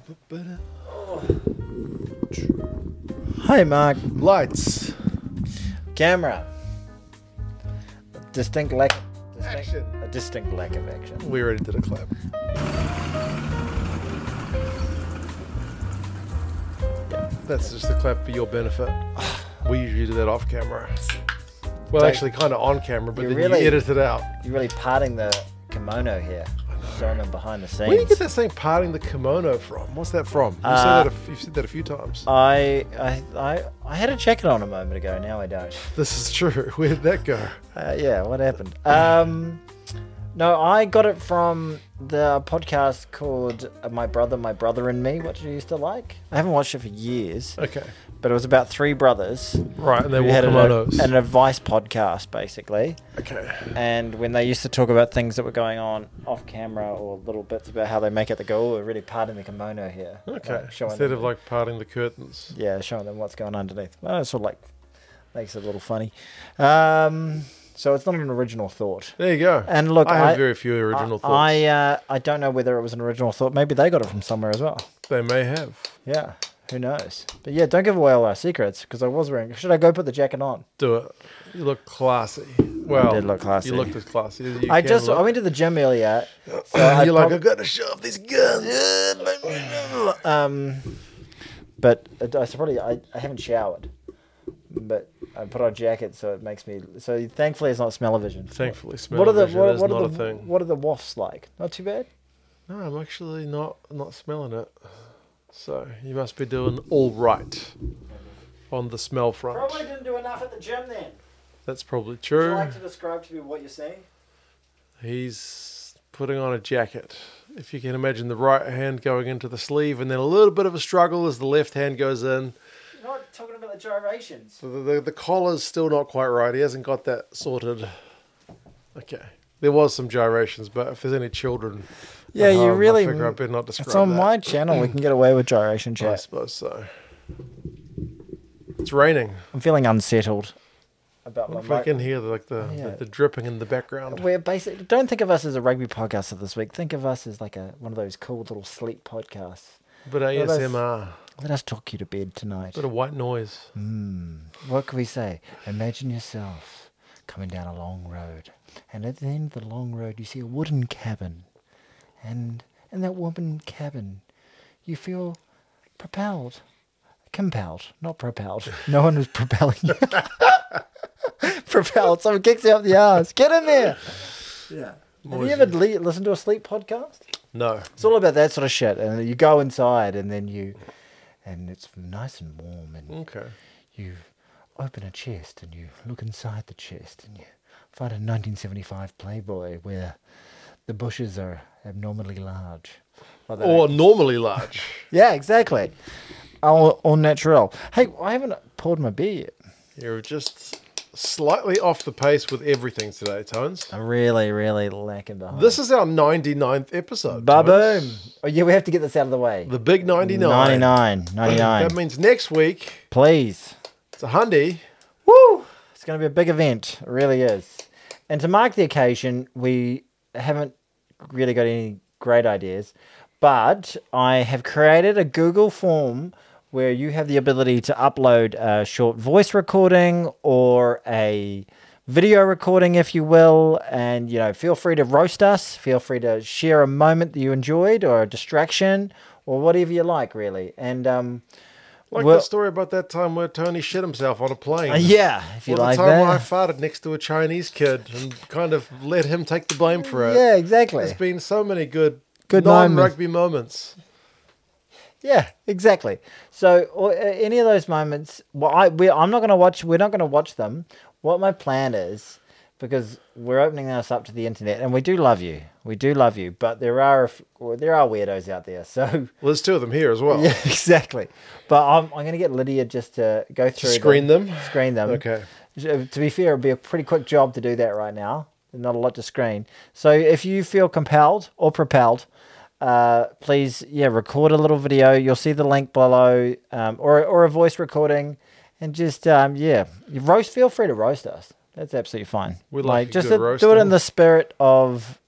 Hi, Mark. Lights. Camera. A distinct lack of action. We already did a clap. That's just a clap for your benefit. We usually do that off camera. Well, Don't- actually, kind of on camera, but You then really- you edit it out. You're really parting the kimono here. Showing them behind the scenes. Where do you get that saying "parting the kimono" from? What's that from? You've said that a few times. I had a jacket on a moment ago. Now I don't. This is true. Where did that go? Yeah, what happened? No, I got it from the podcast called My Brother and Me, which I used to like. I haven't watched it for years, Okay. but it was about three brothers Right, and they who wore had kimonos. an advice podcast, basically. Okay. And when they used to talk about things that were going on off camera or little bits about how they make it, they go, "Oh, we're really parting the kimono here." Okay. Like, showing Instead them, of like parting the curtains. yeah, showing them what's going underneath. Well, it sort of like makes it a little funny. So it's not an original thought. There you go. And look, I have very few original thoughts. I don't know whether it was an original thought. Maybe they got it from somewhere as well. They may have. Yeah, who knows? But yeah, don't give away all our secrets because I was wearing. Should I go put the jacket on? Do it. You look classy. Well, did look classy. You looked as classy as you I can look. went to the gym earlier. So You're like, I've got to show off these guns. But I haven't showered. But I put on a jacket so it makes me. So thankfully it's not smell-o-vision. Thankfully, What are the smell-o-vision is what not are a the thing. what are the wafts like? Not too bad. No, I'm actually not smelling it. So you must be doing all right on the smell front. Probably didn't do enough at the gym then. That's probably Would you true. like to describe to me what you're seeing? He's putting on a jacket. If you can imagine the right hand going into the sleeve and then a little bit of a struggle as the left hand goes in. You're not talking about the gyrations. So the collar's still not quite right. He hasn't got that sorted. Okay. There was some gyrations, but if there's any children, Yeah, at you home, really. I figure I better not describe It's on that. my channel. We can get away with gyration I chat. suppose so. It's raining. I'm feeling unsettled about my If I mic. can hear Yeah. the dripping in the background. We're basically don't think of us as a rugby podcast of this week. Think of us as like one of those cool little sleep podcasts. But ASMR. Let us talk you to bed tonight. Bit of white noise. What can we say? Imagine yourself coming down a long road, and at the end of the long road, you see a wooden cabin, and in that wooden cabin, you feel propelled, compelled, not propelled. No one was propelling you. Propelled. Someone kicks you up the arse. Get in there. Yeah. Have you ever listened to a sleep podcast? No. It's all about that sort of shit, and you go inside, and then and it's nice and warm, and Okay. you open a chest, and you look inside the chest, and you find a 1975 Playboy where the bushes are abnormally large. Like they Or don't- normally large. yeah, exactly. All natural. Hey, I haven't poured my beer yet. You're just slightly off the pace with everything today, Tones. I'm really, really lacking behind. This is our 99th episode. Ba-boom. Tones. Oh, yeah, we have to get this out of the way. The big 99. 99. That means next week, Please. it's a Hyundai. Woo! It's going to be a big event. It really is. And to mark the occasion, we haven't really got any great ideas, but I have created a Google form where you have the ability to upload a short voice recording or a video recording, if you will, and feel free to roast us. Feel free to share a moment that you enjoyed or a distraction or whatever you like, really. And Like well- the story about that time where Tony shit himself on a plane. yeah, if you Or the like time I that. farted next to a Chinese kid and kind of let him take the blame for it. Yeah, exactly. There's been so many good Good non-rugby moments. Yeah, exactly. So any of those moments, I'm not going to watch. We're not going to watch them. What my plan is, because we're opening this up to the internet, and we do love you. We do love you, but there are weirdos out there. So Well, there's two of them here as well. yeah, exactly. But I'm going to get Lydia just to go through Screen them? Screen them. Okay. To be fair, it'd be a pretty quick job to do that right now. Not a lot to screen. So if you feel compelled or propelled, please, record a little video. You'll see the link below, or a voice recording, and just feel free to roast us. That's absolutely fine. We like a just good do it roasting. in the spirit of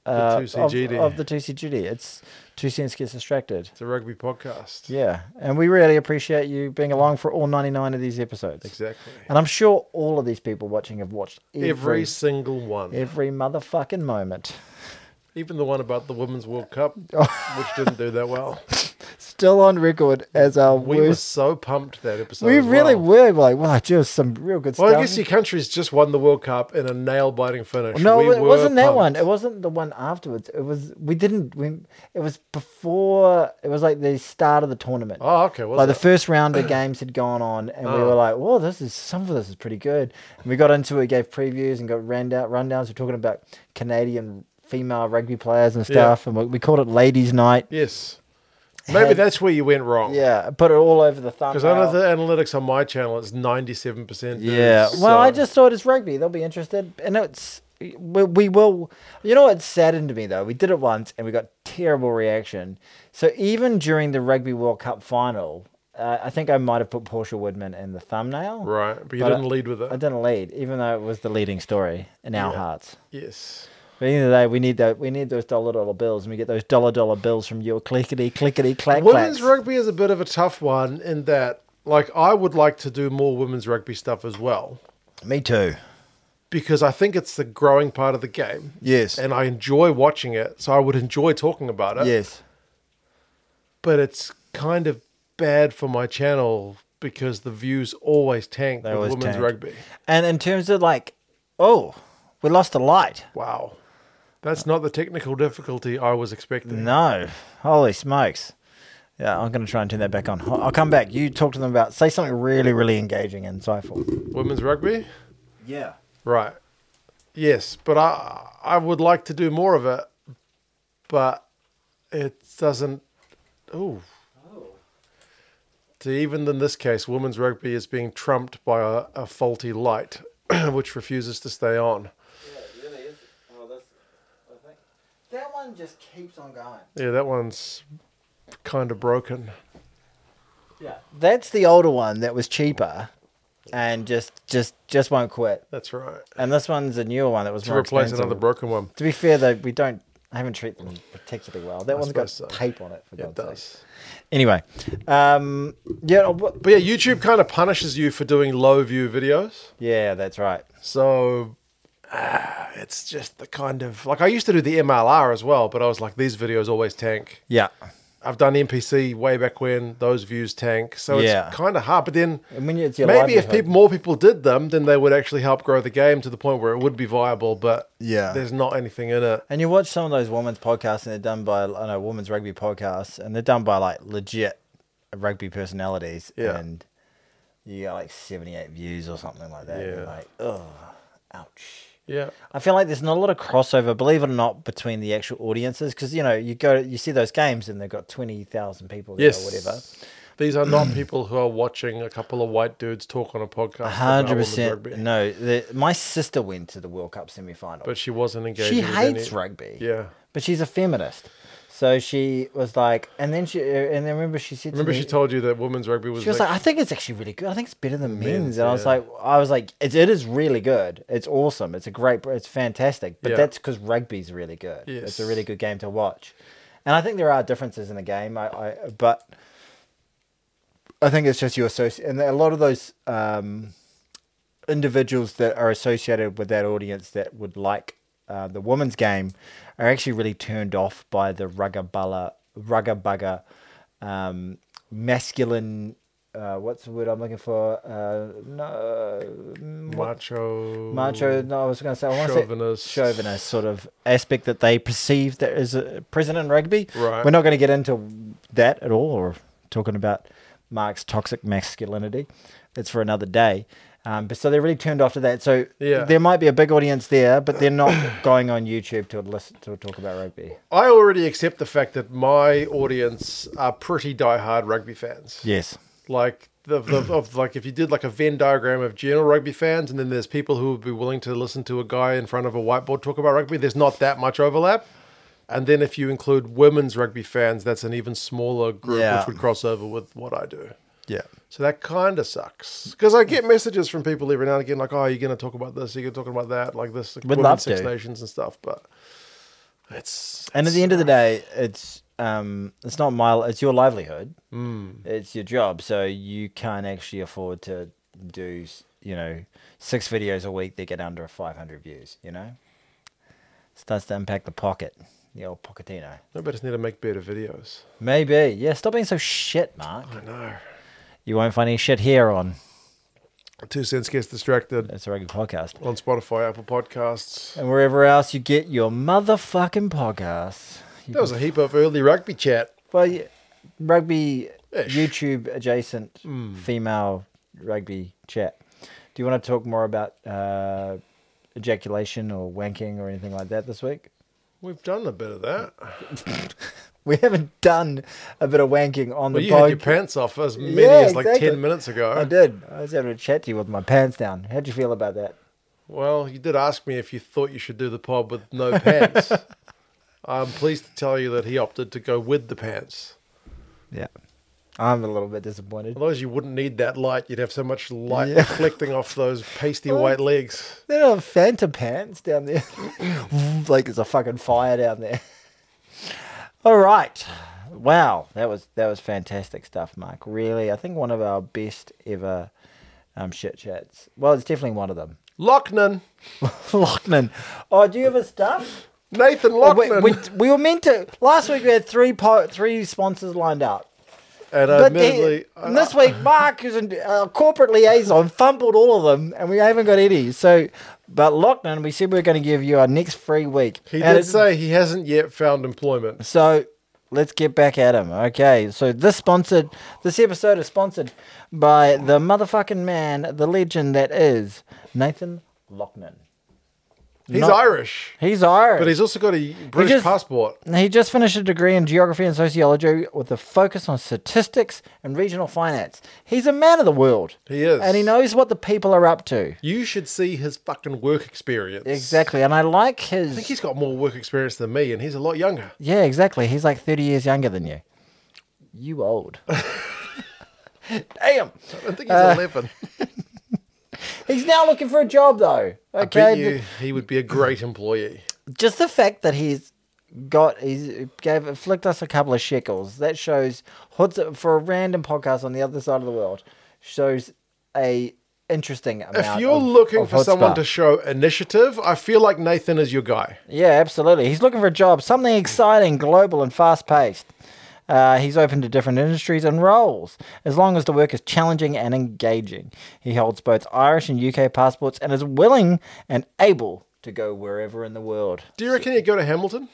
2CGD. of the 2CGD. It's 2 Cents Gets Distracted. It's a rugby podcast. Yeah, and we really appreciate you being along for all 99 of these episodes. Exactly. And I'm sure all of these people watching have watched Every single one. every motherfucking moment. Even the one about the Women's World Cup, which didn't do that well. Still on record as our We were worst. so pumped that episode. We as really well. were like, wow, just some real good Well, stuff. I guess your country's just won the World Cup in a nail-biting finish. No, We it were wasn't that pumped. one. It wasn't the one afterwards. It was it was before. It was like the start of the tournament. Oh, okay. Was Like it? the first round of games had gone on, and we Oh. were like, "Whoa, some of this is pretty good." And we got into it, gave previews, and got rundowns. We're talking about Canadian female rugby players and stuff, and we called it Ladies' Night. Yes. Maybe Had- that's where you went wrong. Yeah, put it all over the Because thumbnail. under the analytics on my channel, it's 97%. Yeah, dudes, well, I so- just thought it's rugby. They'll be interested, and we will. You know what saddened me though? We did it once, and we got terrible reaction. So even during the Rugby World Cup final, I think I might have put Portia Woodman in the thumbnail. Right, but you But didn't lead with it. I didn't lead, even though it was the leading story in our Yeah. hearts. Yes. But at the end of the day, we need those dollar bills, and we get those dollar bills from you. Clickety clack Women's clacks. rugby is a bit of a tough one in that, like, I would like to do more women's rugby stuff as well Me too. because I think it's the growing part of the game. Yes. And I enjoy watching it, so I would enjoy talking about it. Yes. But it's kind of bad for my channel because the views always tank They with always women's tank. rugby. And in terms of like, oh, we lost a light. Wow. That's not the technical difficulty I was expecting. No. Holy smokes. Yeah, I'm going to try and turn that back on. I'll come back. You talk to them about, say something really, really engaging and insightful. Women's rugby? Yeah. Right. Yes, but I would like to do more of it, but it doesn't. Ooh. So even in this case, women's rugby is being trumped by a faulty light, which refuses to stay on. Yeah, it really is. Oh, that's, I think. That one just keeps on going. Yeah, that one's kind of broken. Yeah. That's the older one that was cheaper and just won't quit. That's right. And this one's a newer one that was To more replace expensive. another broken one. To be fair, though, I haven't treated them particularly well. That one's got suppose so. tape on it, for It God's sake. does. Anyway, But yeah, YouTube kind of punishes you for doing low view videos. yeah, that's right. So it's just the kind of, like, I used to do the MLR as well, but I was like, these videos always tank. Yeah. I've done NPC way back when, those views tank. So Yeah. it's kind of hard. But then And when it's your maybe if livelihood- more people did them, then they would actually help grow the game to the point where it would be viable. But Yeah. there's not anything in it. And you watch some of those women's podcasts, and they're done by, I know, women's rugby podcasts, and they're done by like legit rugby personalities. Yeah. And you got like 78 views or something like that. Yeah. You're like, oh, ouch. Yeah. I feel like there's not a lot of crossover, believe it or not, between the actual audiences, because you see those games and they've got 20,000 people there Yes. or whatever. These are not people who are watching a couple of white dudes talk on a podcast. about 100%. women's rugby. No, my sister went to the World Cup semi-final. But she wasn't engaging. She with hates any- rugby. Yeah. But she's a feminist. So she was like, and then remember she said Remember to me, she told you that women's rugby was she was like, I think it's actually really good. I think it's better than men's. And yeah. I was like, it is really good. It's awesome. It's fantastic. But Yeah. that's because rugby's really good. Yes. It's a really good game to watch. And I think there are differences in the game. But I think it's just you associate, and a lot of those individuals that are associated with that audience that would like the women's game are actually really turned off by the rugga bugger, masculine. What's the word I'm looking for? Macho. No, I was going to say Chauvinist. chauvinist sort of aspect that they perceive that is present in rugby. Right. We're not going to get into that at all, or talking about Mark's toxic masculinity. That's for another day. But so they're really turned off to that. So Yeah. there might be a big audience there, but they're not going on YouTube to listen to talk about rugby. I already accept the fact that my audience are pretty diehard rugby fans. Yes. Like like if you did like a Venn diagram of general rugby fans, and then there's people who would be willing to listen to a guy in front of a whiteboard talk about rugby, there's not that much overlap. And then if you include women's rugby fans, that's an even smaller group, Yeah. which would cross over with what I do. Yeah. So that kind of sucks. Because I get messages from people every now and again, like, oh, you're going to talk about this, you're going to talk about that, like this, like We'd Women's love Six to. Nations and stuff. But And at the end of the day, it's it's your livelihood. It's your job, so you can't actually afford to do 6 videos a week that get under 500 views. Starts to impact the pocket, the old pocketino. No, but just need to make better videos. Maybe, yeah. Stop being so shit, Mark. I know. You won't find any shit here on 2 Cents Gets Distracted. It's a Rugby Podcast. On Spotify, Apple Podcasts. And wherever else you get your motherfucking podcasts. That was a heap of early rugby chat. Well, yeah, rugby, Ish. YouTube adjacent female rugby chat. Do you want to talk more about ejaculation or wanking or anything like that this week? We've done a bit of that. We haven't done a bit of wanking on Well, the you had your podcast. pants off as many as like exactly. 10 minutes ago. I did. I was having a chat to you with my pants down. How'd you feel about that? Well, you did ask me if you thought you should do the pod with no pants. I'm pleased to tell you that he opted to go with the pants. Yeah. I'm a little bit disappointed. Otherwise, you wouldn't need that light. You'd have so much light reflecting off those pasty white legs. They don't have Fanta pants down there. Like there's a fucking fire down there. All right. Wow. That was fantastic stuff, Mark. Really, I think one of our best ever shit chats. Well, it's definitely one of them. Lochnan. Lochnan. Oh, do you have a stuff? Nathan Oh, Lochnan. we were meant to. Last week we had three sponsors lined up. And But admittedly, this week, Mark, who's a corporate liaison, fumbled all of them, and we haven't got any. So, but Lochnan, we said we were going to give you our next free week. he And did say he hasn't yet found employment. So, let's get back at him. Okay, so this episode is sponsored by the motherfucking man, the legend that is Nathan Lochnan. He's Irish, He's Irish. but he's also got a British passport. He just finished a degree in geography and sociology with a focus on statistics and regional finance. He's a man of the world. He is. And he knows what the people are up to. You should see his fucking work experience. Exactly. And I like his... I think he's got more work experience than me, and he's a lot younger. Yeah, exactly. He's like 30 years younger than you. You old. Damn. I don't think he's 11. He's now looking for a job, though. I bet you he would be a great employee. Just the fact that he's flicked us a couple of shekels, that shows, for a random podcast on the other side of the world, shows a interesting amount. If you're looking for someone to show initiative, I feel like Nathan is your guy. Yeah, absolutely. He's looking for a job, something exciting, global, and fast-paced. He's open to different industries and roles, as long as the work is challenging and engaging. He holds both Irish and UK passports and is willing and able to go wherever in the world. Do you reckon he'd go to Hamilton?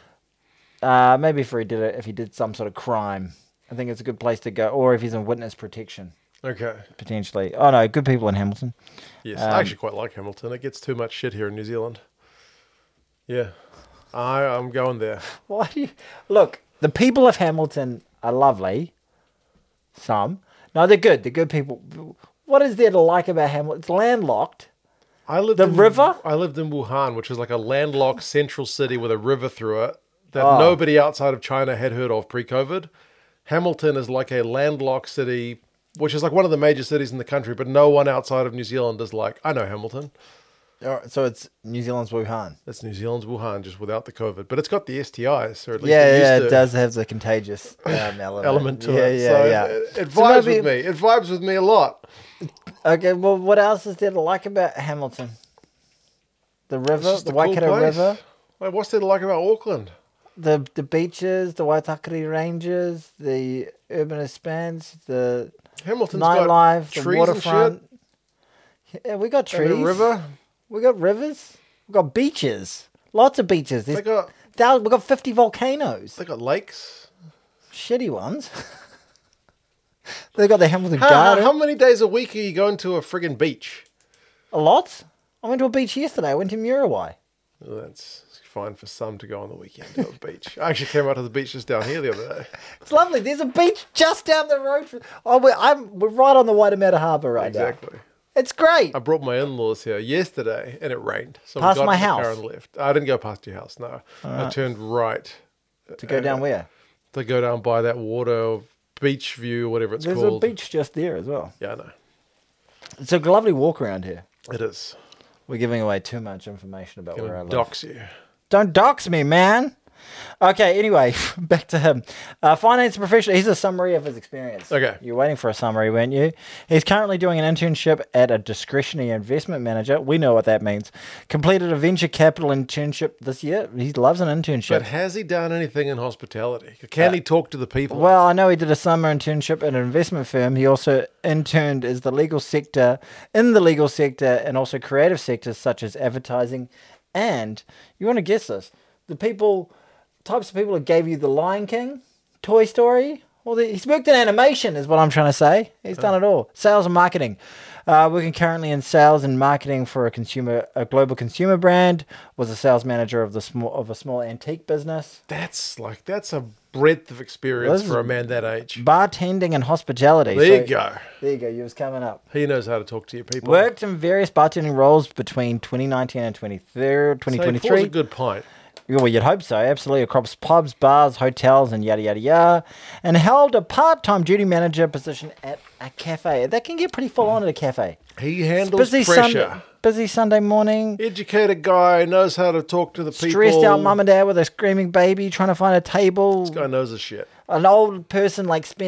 Maybe if he did some sort of crime. I think it's a good place to go, or if he's in witness protection, Okay. potentially. Oh no, good people in Hamilton. Yes, I actually quite like Hamilton. It gets too much shit here in New Zealand. Yeah. I'm going there. Why do you look? The people of Hamilton are lovely. Some. No, they're good. They're good people. What is there to like about Hamilton? It's landlocked. I lived The in river? I lived in Wuhan, which is like a landlocked central city with a river through it that Oh. nobody outside of China had heard of pre-COVID. Hamilton is like a landlocked city, which is like one of the major cities in the country, but no one outside of New Zealand is like, I know Hamilton. All right, so it's New Zealand's Wuhan. That's New Zealand's Wuhan, just without the COVID. But it's got the STIs, or at least Yeah, used it to. does have the contagious element Element to yeah, it. Yeah, So yeah. It So vibes maybe- with me. It vibes with me a lot. Okay, well, what else is there to like about Hamilton? The It's river, just the a cool Waikato place. River, Like, what's there to like about Auckland? the beaches, the Waitakere Ranges, the urban expanse, the Hamilton's nightlife, got the trees waterfront. and shit. Yeah, we got And trees. a river. We got rivers. We got beaches. Lots of beaches. They There's got we got 50 volcanoes. they got lakes. Shitty ones. They got the Hamilton How Garden. many days a week are you going to a friggin' beach? A lot. I went to a beach yesterday. I went to Muriwai. Well, that's fine for some to go on the weekend to a beach. I actually came out to the beach just down here the other day. It's lovely. There's a beach just down the road. We're right on the Waitemata Harbour right now. Exactly. It's great. I brought my in-laws here yesterday, and it rained. So Past we got my in the car house? and left. I didn't go past your house. No, I turned right To go down where? to go down by that water beach view, whatever it's There's called. a beach just there as well. Yeah, I know. It's a lovely walk around here. It is. We're giving away too much information about where I Gonna live. dox you. Don't dox me, man. Okay, anyway, back to him. Finance professional. Here's a summary of his experience. Okay. You're waiting for a summary, weren't you? He's currently doing an internship at a discretionary investment manager. We know what that means. Completed a venture capital internship this year. He loves an internship. But has he done anything in hospitality? Can he talk to the people? Well, I know he did a summer internship at an investment firm. He also interned in the legal sector, and also creative sectors such as advertising. And you want to guess this? Types of people that gave you The Lion King, Toy Story. Well, he's worked in animation, is what I'm trying to say. He's done it all. Sales and marketing. Working currently in sales and marketing for a global consumer brand. Was a sales manager of a small antique business. That's a breadth of experience for a man that age. Bartending and hospitality. There you go. There you go. You was coming up. He knows how to talk to your people. Worked in various bartending roles between 2019 and 2023. So he pours a good pint. Well, you'd hope so, absolutely. Across pubs, bars, hotels, and yada, yada, yada. And held a part-time duty manager position at a cafe. That can get pretty full on at a cafe. He handles pressure. Busy Sunday morning. Educated guy, knows how to talk to the people. Stressed out mum and dad with a screaming baby, trying to find a table. This guy knows his shit. An old person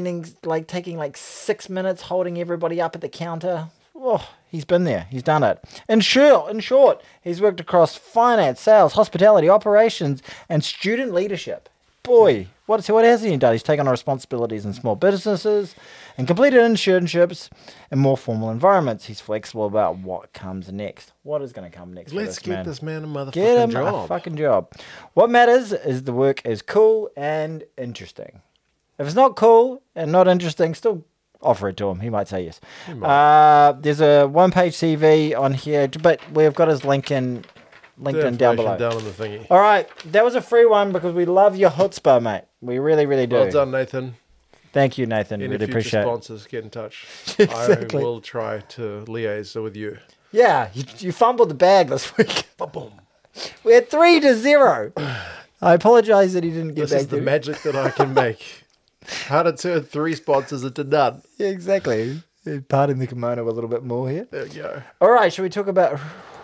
taking 6 minutes holding everybody up at the counter. Oh, he's been there. He's done it. In short, he's worked across finance, sales, hospitality, operations, and student leadership. Boy, what has he done? He's taken on responsibilities in small businesses and completed internships in more formal environments. He's flexible about what comes next. What is going to come next? Let's get this man a motherfucking Get him job. a fucking job. What matters is the work is cool and interesting. If it's not cool and not interesting, still offer it to him. He might say yes. There's a one-page CV on here, but we've got his LinkedIn down below. Down on the thingy. All right, that was a free one because we love your chutzpah, mate. We really, really do. Well done, Nathan. Thank you, Nathan. Any really future appreciate it. sponsors, get in touch. Exactly. I will try to liaise with you. Yeah, you fumbled the bag this week. Boom. We're 3-0. I apologize that he didn't get This back is the to magic that I can make. How to turn 3 sponsors into none. Yeah, exactly. Parting the kimono a little bit more here. There we go. All right, should we talk about...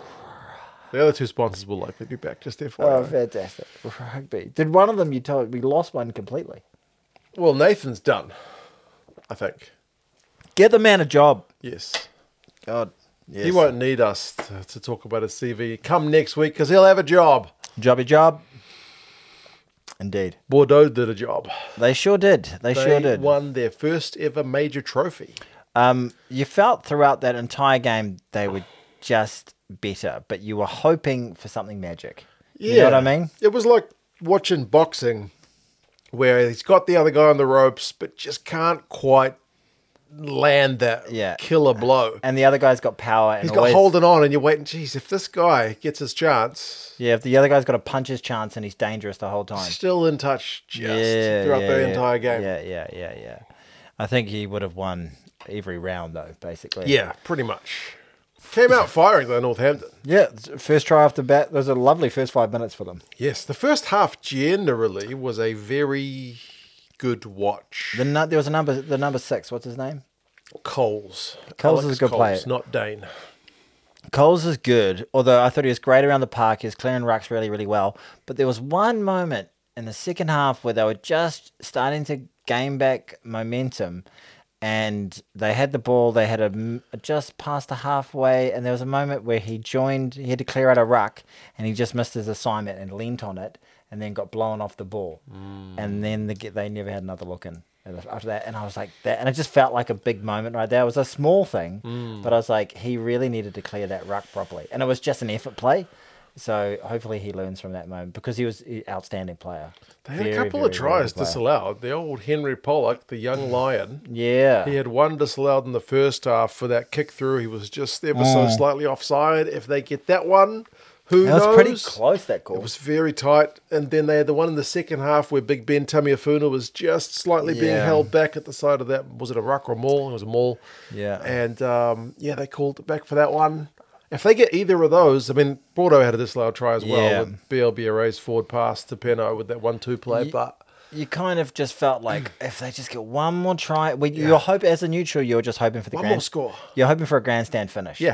The other 2 sponsors will likely be back, just Oh, FYI. fantastic. Rugby. Did one of them, you told we lost one completely? Well, Nathan's done, I think. Get the man a job. Yes. God. Yes. He won't need us to talk about his CV come next week because he'll have a job. Jobby job. Indeed. Bordeaux did a job. They sure did. They sure did. Won their first ever major trophy. You felt throughout that entire game they were just better, but you were hoping for something magic. Yeah. You know what I mean? It was like watching boxing where he's got the other guy on the ropes but just can't quite land that killer blow. And the other guy's got power. And he's got holding on and you're waiting, geez, if this guy gets his chance... Yeah, if the other guy's got to punch his chance and he's dangerous the whole time. Still in touch throughout the entire game. Yeah. I think he would have won every round, though, basically. Yeah, pretty much. Came out firing, though, Northampton. Yeah, first try off the bat. There's a lovely first 5 minutes for them. Yes, the first half generally was a very good watch. There was the number 6. What's his name? Coles. Coles is a good player. Not Dane. Coles is good, although I thought he was great around the park. He was clearing rucks really, really well. But there was one moment in the second half where they were just starting to gain back momentum, and they had the ball. They had just past the halfway, and there was a moment where he had to clear out a ruck, and he just missed his assignment and leant on it, and then got blown off the ball. And then they never had another look in after that. And I was like, that, and it just felt like a big moment right there. It was a small thing, but I was like, he really needed to clear that ruck properly. And it was just an effort play. So hopefully he learns from that moment because he was an outstanding player. They had a couple of tries disallowed. The old Henry Pollock, the young lion. Yeah. He had one disallowed in the first half for that kick through. He was just ever so slightly offside. If they get that one, who knows? It was pretty close, that call. It was very tight. And then they had the one in the second half where Big Ben Tamiafuna was just slightly being held back at the side of that. Was it a ruck or a maul? It was a maul. Yeah. And, they called it back for that one. If they get either of those, I mean, Bordeaux had a disallowed try as well with BLBRA's forward pass to Peno with that 1-2 play, but... You kind of just felt like if they just get one more try... You're hoping, as a neutral, you're just hoping for the one more score. You're hoping for a grandstand finish. Yeah.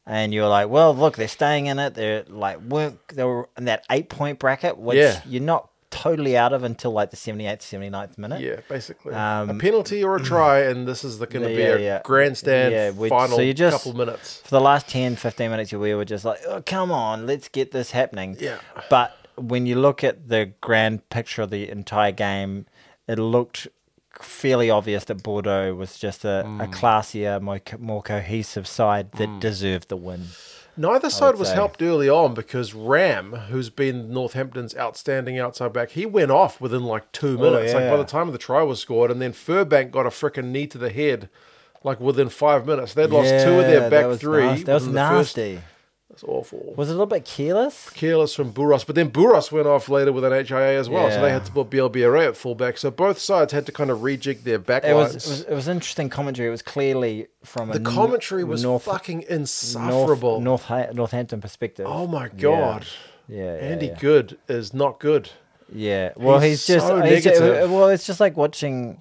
and you're like, well, look, they're staying in it. They're like they were in that 8-point bracket, which Yeah. you're not totally out of until like the 78th, 79th minute. Yeah, basically. A penalty or a try, and this is going to be Yeah. a grandstand final so you just, couple minutes. For the last 10, 15 minutes, we were just like, oh, come on, let's get this happening. Yeah. But when you look at the grand picture of the entire game, it looked fairly obvious that Bordeaux was just a classier, more cohesive side that deserved the win. Neither side would was say. helped early on because Ram, who's been Northampton's outstanding outside back, he went off within like 2 minutes. Like by the time the try was scored, and then Furbank got a frickin' knee to the head, like within 5 minutes. They'd lost 2 of their back 3. That was within the first- nasty. That's awful. Was it a little bit careless? Careless from Buros, but then Buros went off later with an HIA as well, so they Yeah. had to put BLBRA at fullback. So both sides had to kind of rejig their back It lines. was interesting commentary. It was clearly from The commentary was fucking insufferable. Northampton perspective. Oh my god. Yeah, Andy yeah. Good is not good. Yeah, well, He's he's just so he's negative. well, it's just like watching,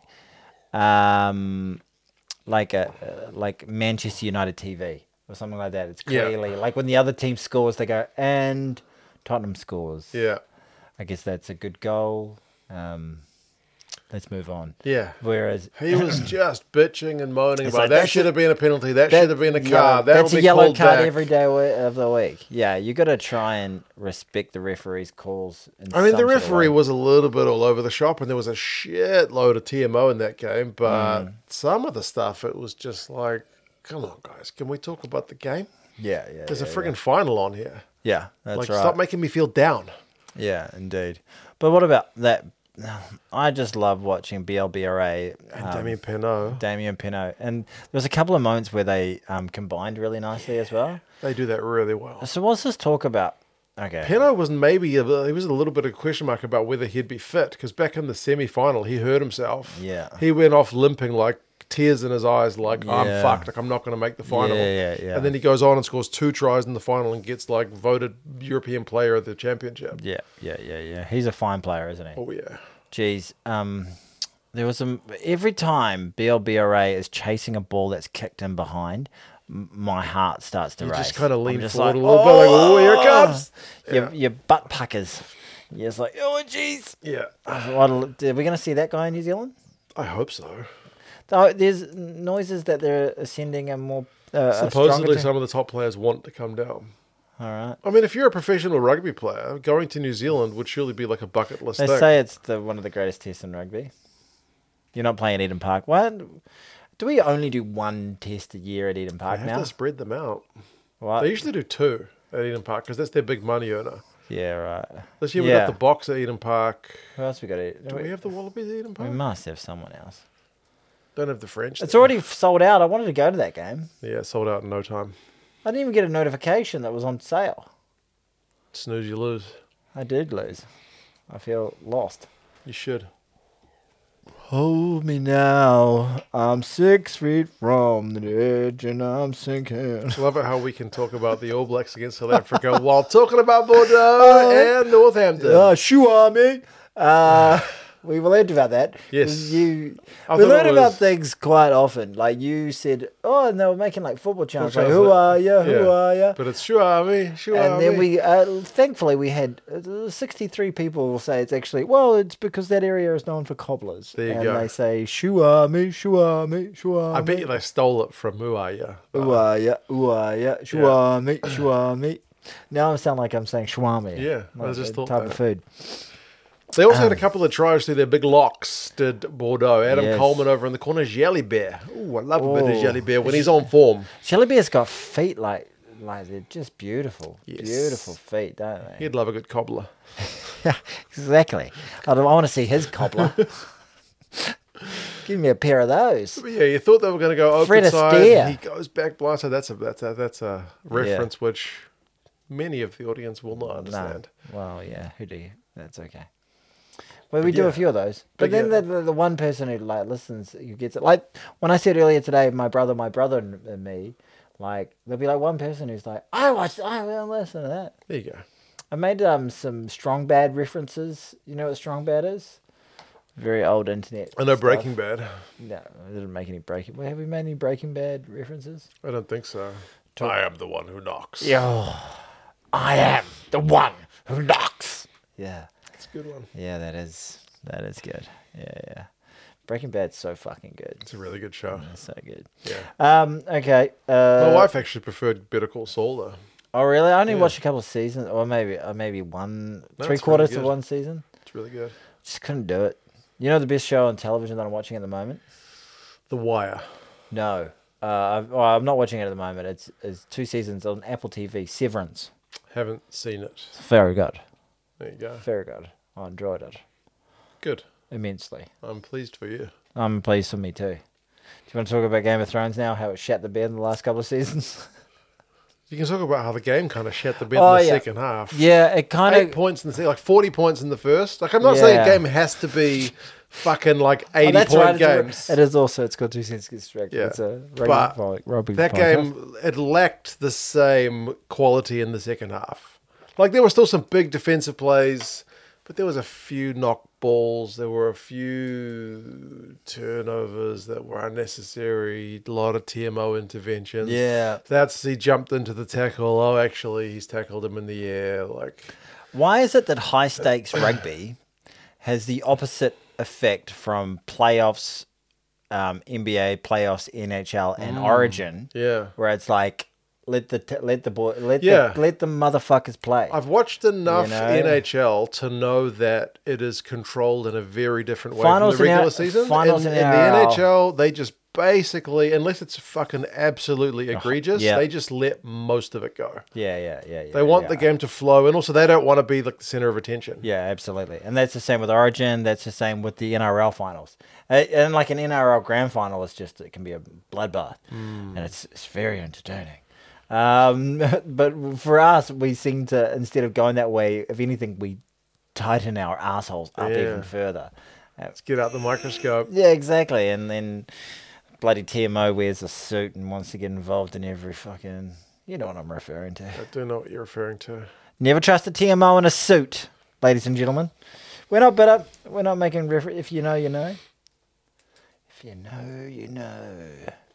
like Manchester United TV or something like that. It's Yeah. clearly like when the other team scores, they go and Tottenham scores. Yeah. I guess that's a good goal. Let's move on. Yeah. Whereas He was just bitching and moaning It's about like, that that's should a- have been a penalty. That should have been a yeah, card. That'll that's a be yellow called card back. every day of the week. Yeah, you got to try and respect the referee's calls. I mean, some the sort of referee way. was a little bit all over the shop, and there was a shitload of TMO in that game. But some of the stuff, it was just like, come on, guys, can we talk about the game? Yeah. There's a friggin' final on here. Yeah, that's Like, right. stop making me feel down. Yeah, indeed. But what about that? I just love watching BLBRA And Damien Penaud, Damien Penaud, and there was a couple of moments where they combined really nicely as well. they do that really well. So what's this talk about? Okay, Penaud was he was a little bit of a question mark about whether he'd be fit because back in the semi-final he hurt himself. Yeah. He went off limping, like tears in his eyes, like I'm Yeah. fucked, like I'm not going to make the final. Yeah. And then he goes on and scores 2 tries in the final and gets like voted European Player of the Championship. yeah. He's a fine player, isn't he? Oh yeah. Jeez, there was every time BLBRA is chasing a ball that's kicked in behind, my heart starts to You race. just kind of I'm lean just forward like, a little bit, like, oh, here it comes. Your butt puckers. You're just like, oh, jeez. Yeah. Are we going to see that guy in New Zealand? I hope so. Though there's noises that they're ascending a more Supposedly a stronger some of the top players want to come down. All right. I mean, if you're a professional rugby player, going to New Zealand would surely be like a bucket list They thing. say it's one of the greatest tests in rugby. You're not playing at Eden Park. What? Do we only do one test a year at Eden They Park have now? to spread them out. What? They usually do 2 at Eden Park because that's their big money earner. Yeah, right. This year we Yeah. got the Box at Eden Park. Who else we got to? Do we have the Wallabies at Eden We Park? must have someone else. Don't have the French. It's there. already sold out. I wanted to go to that game. Yeah, sold out in no time. I didn't even get a notification that was on sale. Snooze, you lose. I did lose. I feel lost. You should. Hold me now. I'm 6 feet from the edge and I'm sinking. Love it how we can talk about the All Blacks against South Africa while talking about Bordeaux and Northampton. Sure, me. We learned about that. Yes. We I learn thought it about was- things quite often. Like you said, oh, and they were making like football chants. Like, chants, who like- are you? Who yeah. are you? But it's Shuami, And then we, thankfully, we had 63 people will say it's actually, well, it's because that area is known for cobblers. There you and go. they say, shua me, shua me, shua I bet you they stole it from Muaya. Who are ya? Who are ya? Shua me, shua me. Now I sound like I'm saying shwami. Yeah, I like just a thought type that. of food. They also had a couple of tries through their big locks, did Bordeaux. Adam Yes. Coleman over in the corner, Jelly Bear. Ooh, I love a bit of Oh. Jelly Bear when he's on form. Shelly Bear's got feet like they're just beautiful. Yes. Beautiful feet, don't they? He'd love a good cobbler. Yeah, exactly. I want to see his cobbler. Give me a pair of those. But yeah, you thought they were going to go Fred open side. Astaire. He goes back blindside. That's a reference which many of the audience will not understand. No. Well, yeah. Who do you? That's okay. Well, we do yeah. a few of those, but But then yeah. the one person who like listens, who gets it. Like when I said earlier today, my brother and me, like there'll be like one person who's like, I will listen to that. There you go. I made some Strong Bad references. You know what Strong Bad is? Very old internet. I know stuff. Breaking Bad. No, I didn't make any Breaking. Have we made any Breaking Bad references? I don't think so. I am the one who knocks. Yeah, I am the one who knocks. Yeah, It's a good one. yeah, that is good. Yeah. Breaking Bad's so fucking good. It's a really good show. It's so good. Yeah. Okay. My wife actually preferred Better Call Saul, though. Oh, really? I only Yeah. watched a couple of seasons, or maybe one, No, three it's quarters really of good. one season. It's really good. Just couldn't do it. You know the best show on television that I'm watching at the moment? The Wire. No. I'm not watching it at the moment. It's 2 seasons on Apple TV. Severance. Haven't seen it. Very good. There you go. Very good. I enjoyed it Good. immensely. I'm pleased for you. I'm pleased for me too. Do you want to talk about Game of Thrones now? How it shat the bed in the last couple of seasons? You can talk about how the game kind of shat the bed Oh, in the yeah. second half. Yeah, it kind 8 of. points in the second, like 40 points in the first. Like, I'm not saying a Yeah. game has to be fucking like 80 That's point right. games. It is also. It's got 2 cents distracted. Yeah. It's a But rugby That podcast. game, it lacked the same quality in the second half. Like, there were still some big defensive plays, but there was a few knock balls. There were a few turnovers that were unnecessary. A lot of TMO interventions. Yeah. He jumped into the tackle. Oh, actually, he's tackled him in the air. Like, Why is it that high stakes rugby has the opposite effect from playoffs, NBA playoffs, NHL, and Origin? yeah. Where it's like let the Yeah. motherfuckers play. I've watched enough You know? NHL to know that it is controlled in a very different way Finals from the in regular our- season. finals in in the NRL. NHL, they just basically, unless it's fucking absolutely egregious, yeah. they just let most of it go. yeah. They want the game to flow, and also they don't want to be like the center of attention. Yeah, absolutely. And that's the same with Origin. That's the same with the NRL finals. And like an NRL grand final is just, it can be a bloodbath. And it's very entertaining. But for us, we seem to, instead of going that way, if anything, we tighten our assholes up Yeah. even further. Let's get out the microscope. Yeah, exactly. And then bloody TMO wears a suit and wants to get involved in every fucking... You know what I'm referring to. I do know what you're referring to. Never trust a TMO in a suit, ladies and gentlemen. We're not better. We're not making reference. If you know, you know. If you know, you know.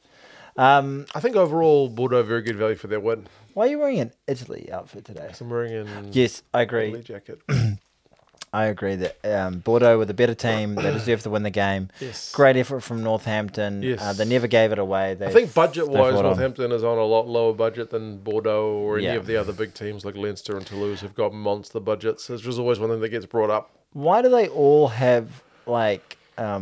I think overall, Bordeaux very good value for their win. Why are you wearing an Italy outfit today? So I'm wearing an Yes, I Italy agree. jacket. I agree that Bordeaux were the better team. They deserved to win the game. Yes. Great effort from Northampton. Yes. They never gave it away. I think budget-wise, they fought on. Northampton is on a lot lower budget than Bordeaux or any Yeah. of the other big teams like Leinster and Toulouse have got monster budgets. This was always one thing that gets brought up. Why do they all have like?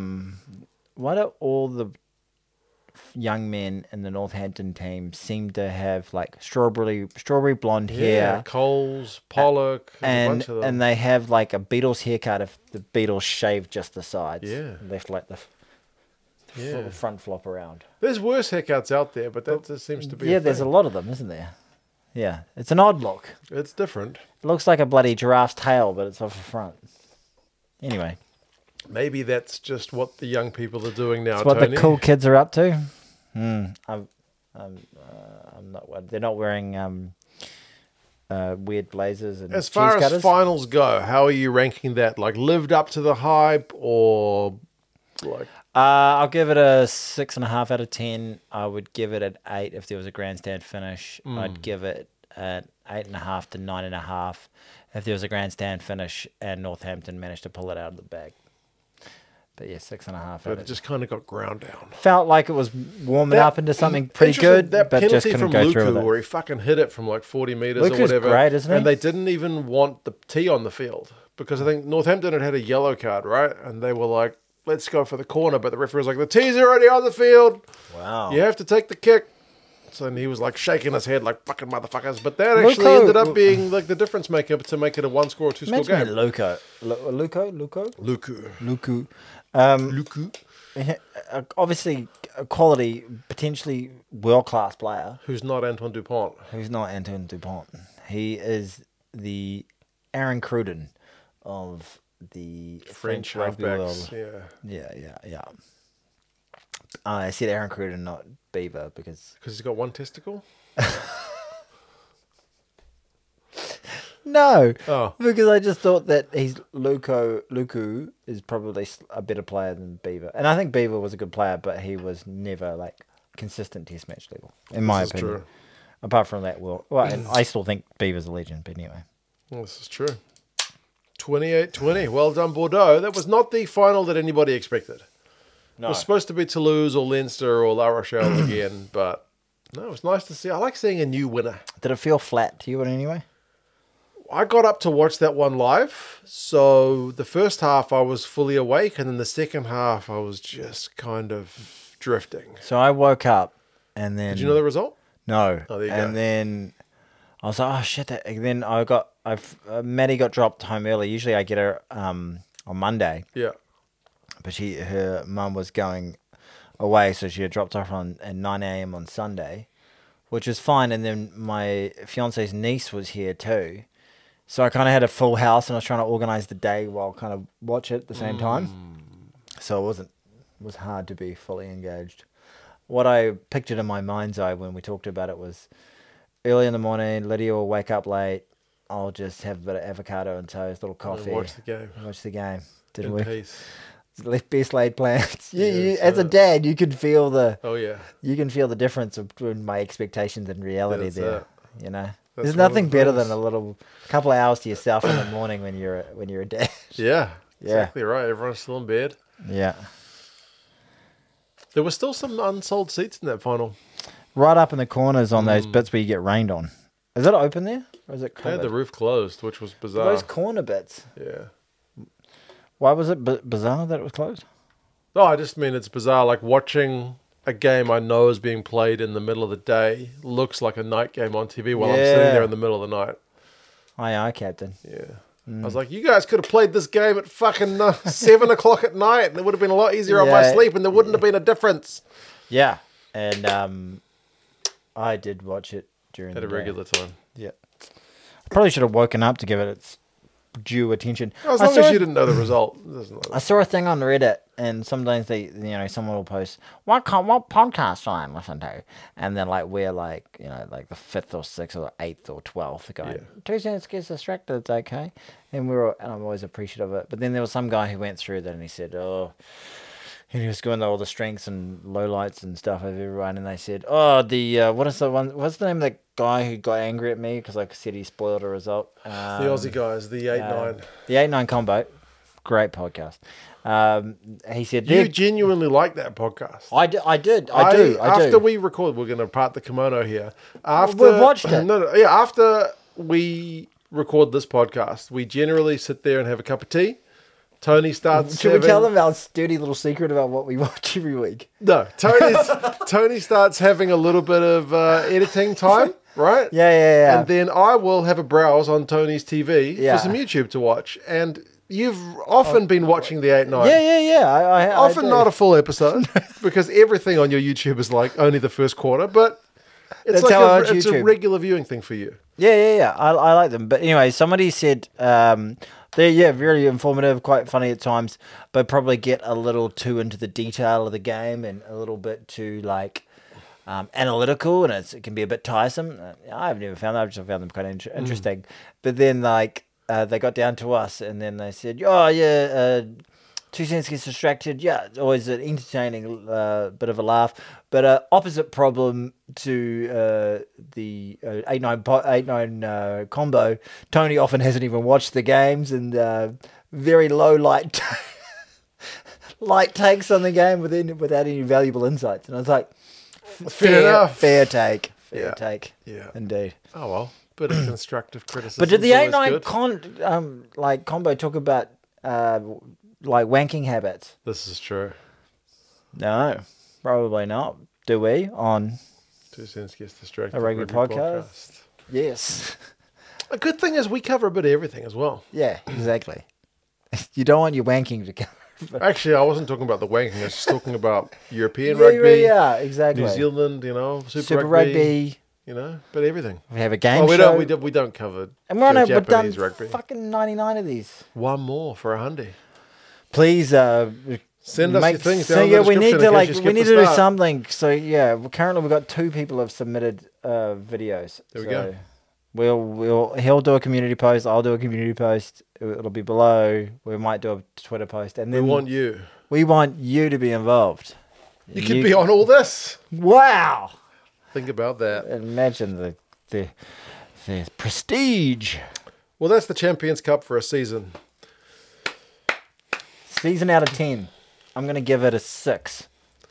Why do all the young men in the Northampton team seem to have like strawberry blonde hair? Coles, Pollock, a bunch of them. And they have like a Beatles haircut if the Beatles shaved just the sides. Yeah. Left like the Yeah. front flop around. There's worse haircuts out there, but that just seems to be Yeah, a there's a thing. lot of them, isn't there? Yeah. It's an odd look. It's different. It looks like a bloody giraffe's tail, but it's off the front. Anyway. Maybe that's just what the young people are doing now, That's what Tony. the cool kids are up to. I'm not. They're not wearing weird blazers and As far cheese as cutters. finals go, how are you ranking that? Like, lived up to the hype or like... I'll give it a 6.5 out of 10. I would give it an 8 if there was a grandstand finish. I'd give it an 8.5 to 9.5 if there was a grandstand finish and Northampton managed to pull it out of the bag. But yeah, 6.5 out But of it just kind of got ground down. felt like it was warming That- up into something pretty Interesting, good, That but just penalty couldn't from go through Luku with it. where he fucking hit it from like 40 meters or Luku's whatever. great, isn't he? And they didn't even want the tee on the field because I think Northampton had a yellow card, right? And they were like, let's go for the corner. But the referee was like, the tee's already on the field. Wow. You have to take the kick. So and he was like shaking his head like fucking motherfuckers. But that actually Luko- ended up being like the difference maker to make it a 1-score or 2-score Imagine game. Luko. Luku. Luku. Obviously, a quality, potentially world-class player Who's not Antoine Dupont. who's not Antoine Dupont. He is the Aaron Cruden of the French rugby halfbacks. world. Yeah. Yeah. I said Aaron Cruden, not Beaver, because... Because he's got one testicle? No, Oh. because I just thought that Luku is probably a better player than Beaver. And I think Beaver was a good player, but he was never, like, consistent test match level, in my This is opinion. true. Apart from that, well, and I still think Beaver's a legend, but anyway. Well, this is true. 28-20. Well done, Bordeaux. That was not the final that anybody expected. No. It was supposed to be Toulouse or Leinster or La Rochelle again, but no, it was nice to see. I like seeing a new winner. Did it feel flat to you in any way? I got up to watch that one live, so the first half I was fully awake, and then the second half I was just kind of drifting. So I woke up and then... Did you know the result? No. Oh, there you and go. then I was like, oh shit. And then Maddie got dropped home early. Usually I get her on Monday, Yeah. but her mum was going away, so she had dropped off at 9 a.m. on Sunday, which was fine. And then my fiance's niece was here too. So I kind of had a full house, and I was trying to organize the day while kind of watch it at the same time. So it was hard to be fully engaged. What I pictured in my mind's eye when we talked about it was early in the morning, Lydia will wake up late. I'll just have a bit of avocado and toast, a little coffee. Watch the game. Watch the game. Didn't In we? peace. Best laid plans. Yes, as a dad, you can feel Oh, yeah. the difference between my expectations and reality That's there. it. You know, That's there's one of nothing the better things. than a couple of hours to yourself in the morning when you're a dad. Yeah. Yeah. Exactly right. Everyone's still in bed. Yeah, There were still some unsold seats in that final. right up in the corners on those bits where you get rained on. Is it open there, or is it They had covered? the roof closed, which was bizarre. Those corner bits. Yeah. Why was it bizarre that it was closed? No, I just mean it's bizarre. Like watching a game I know is being played in the middle of the day looks like a night game on TV while I'm sitting Yeah. there in the middle of the night. Aye, Captain. Yeah. I was like, you guys could have played this game at fucking 7 o'clock at night, and it would have been a lot easier on my Yeah. sleep, and there wouldn't have been a difference. Yeah, and I did watch it during At the a day. regular time. Yeah, probably should have woken up to give it its due attention. As I long saw as a- you didn't know the result. It doesn't matter. I saw a thing on Reddit, and sometimes someone will post what podcast do I listen to, and then like we're like like the 5th or 6th or 8th or 12th going Yeah. 2 cents gets distracted, it's okay, and I'm always appreciative of it. But then there was some guy who went through that and he said, and he was going to all the strengths and lowlights and stuff of everyone, and they said, what's the name of the guy who got angry at me because I said he spoiled a result? The Aussie guys, the 8-9. The 8-9 combo, great podcast. He said, You genuinely like that podcast. I do. After we record, we're going to part the kimono here. After We've watched it. After we record this podcast, we generally sit there and have a cup of tea. Tony starts. Should we tell them our dirty little secret about what we watch every week? No, Tony starts having a little bit of editing time, right? Yeah. And then I will have a browse on Tony's TV Yeah. for some YouTube to watch. And you've often been watching the 8-9. Yeah. I Often do. not a full episode because everything on your YouTube is like only the first quarter, but it's That's how I watch it's a YouTube. regular viewing thing for you. Yeah. I like them. But anyway, somebody said they're very informative, quite funny at times, but probably get a little too into the detail of the game and a little bit too analytical, and it can be a bit tiresome. I've never found that. I've just found them kind of interesting. But then they got down to us, and then they said, 2 cents gets distracted. Yeah, it's always an entertaining bit of a laugh. But opposite problem to the 8-9 combo, Tony often hasn't even watched the games, and very low light takes on the game without any valuable insights. And I was like, Fair enough. Fair take. Yeah. Indeed. Oh, well. Bit of constructive criticism. But did the is always 8-9 good. combo talk about wanking habits? This is true. No, probably not. Do we? On 2 cents gets distracted. A rugby podcast? Yes. A good thing is we cover a bit of everything as well. Yeah, exactly. You don't want your wanking to come. Actually, I wasn't talking about the wanking. I was just talking about European rugby, Yeah, exactly. New Zealand, Super Rugby. but everything. We have a game Well, show. we don't cover And we're on we've done Japanese rugby. fucking 99 of these. One more for $100. Please Send us your things down so in yeah, the we need description to in case you we skipped need the to do start. something. So yeah, currently we've got 2 people have submitted videos. There we go. He'll do a community post. I'll do a community post. It'll be below. We might do a Twitter post, and We then want you. we want you to be involved. You could be on all this. Wow. Think about that. Imagine the prestige. Well, that's the Champions Cup for a season. Season out of 10. I'm going to give it a 6.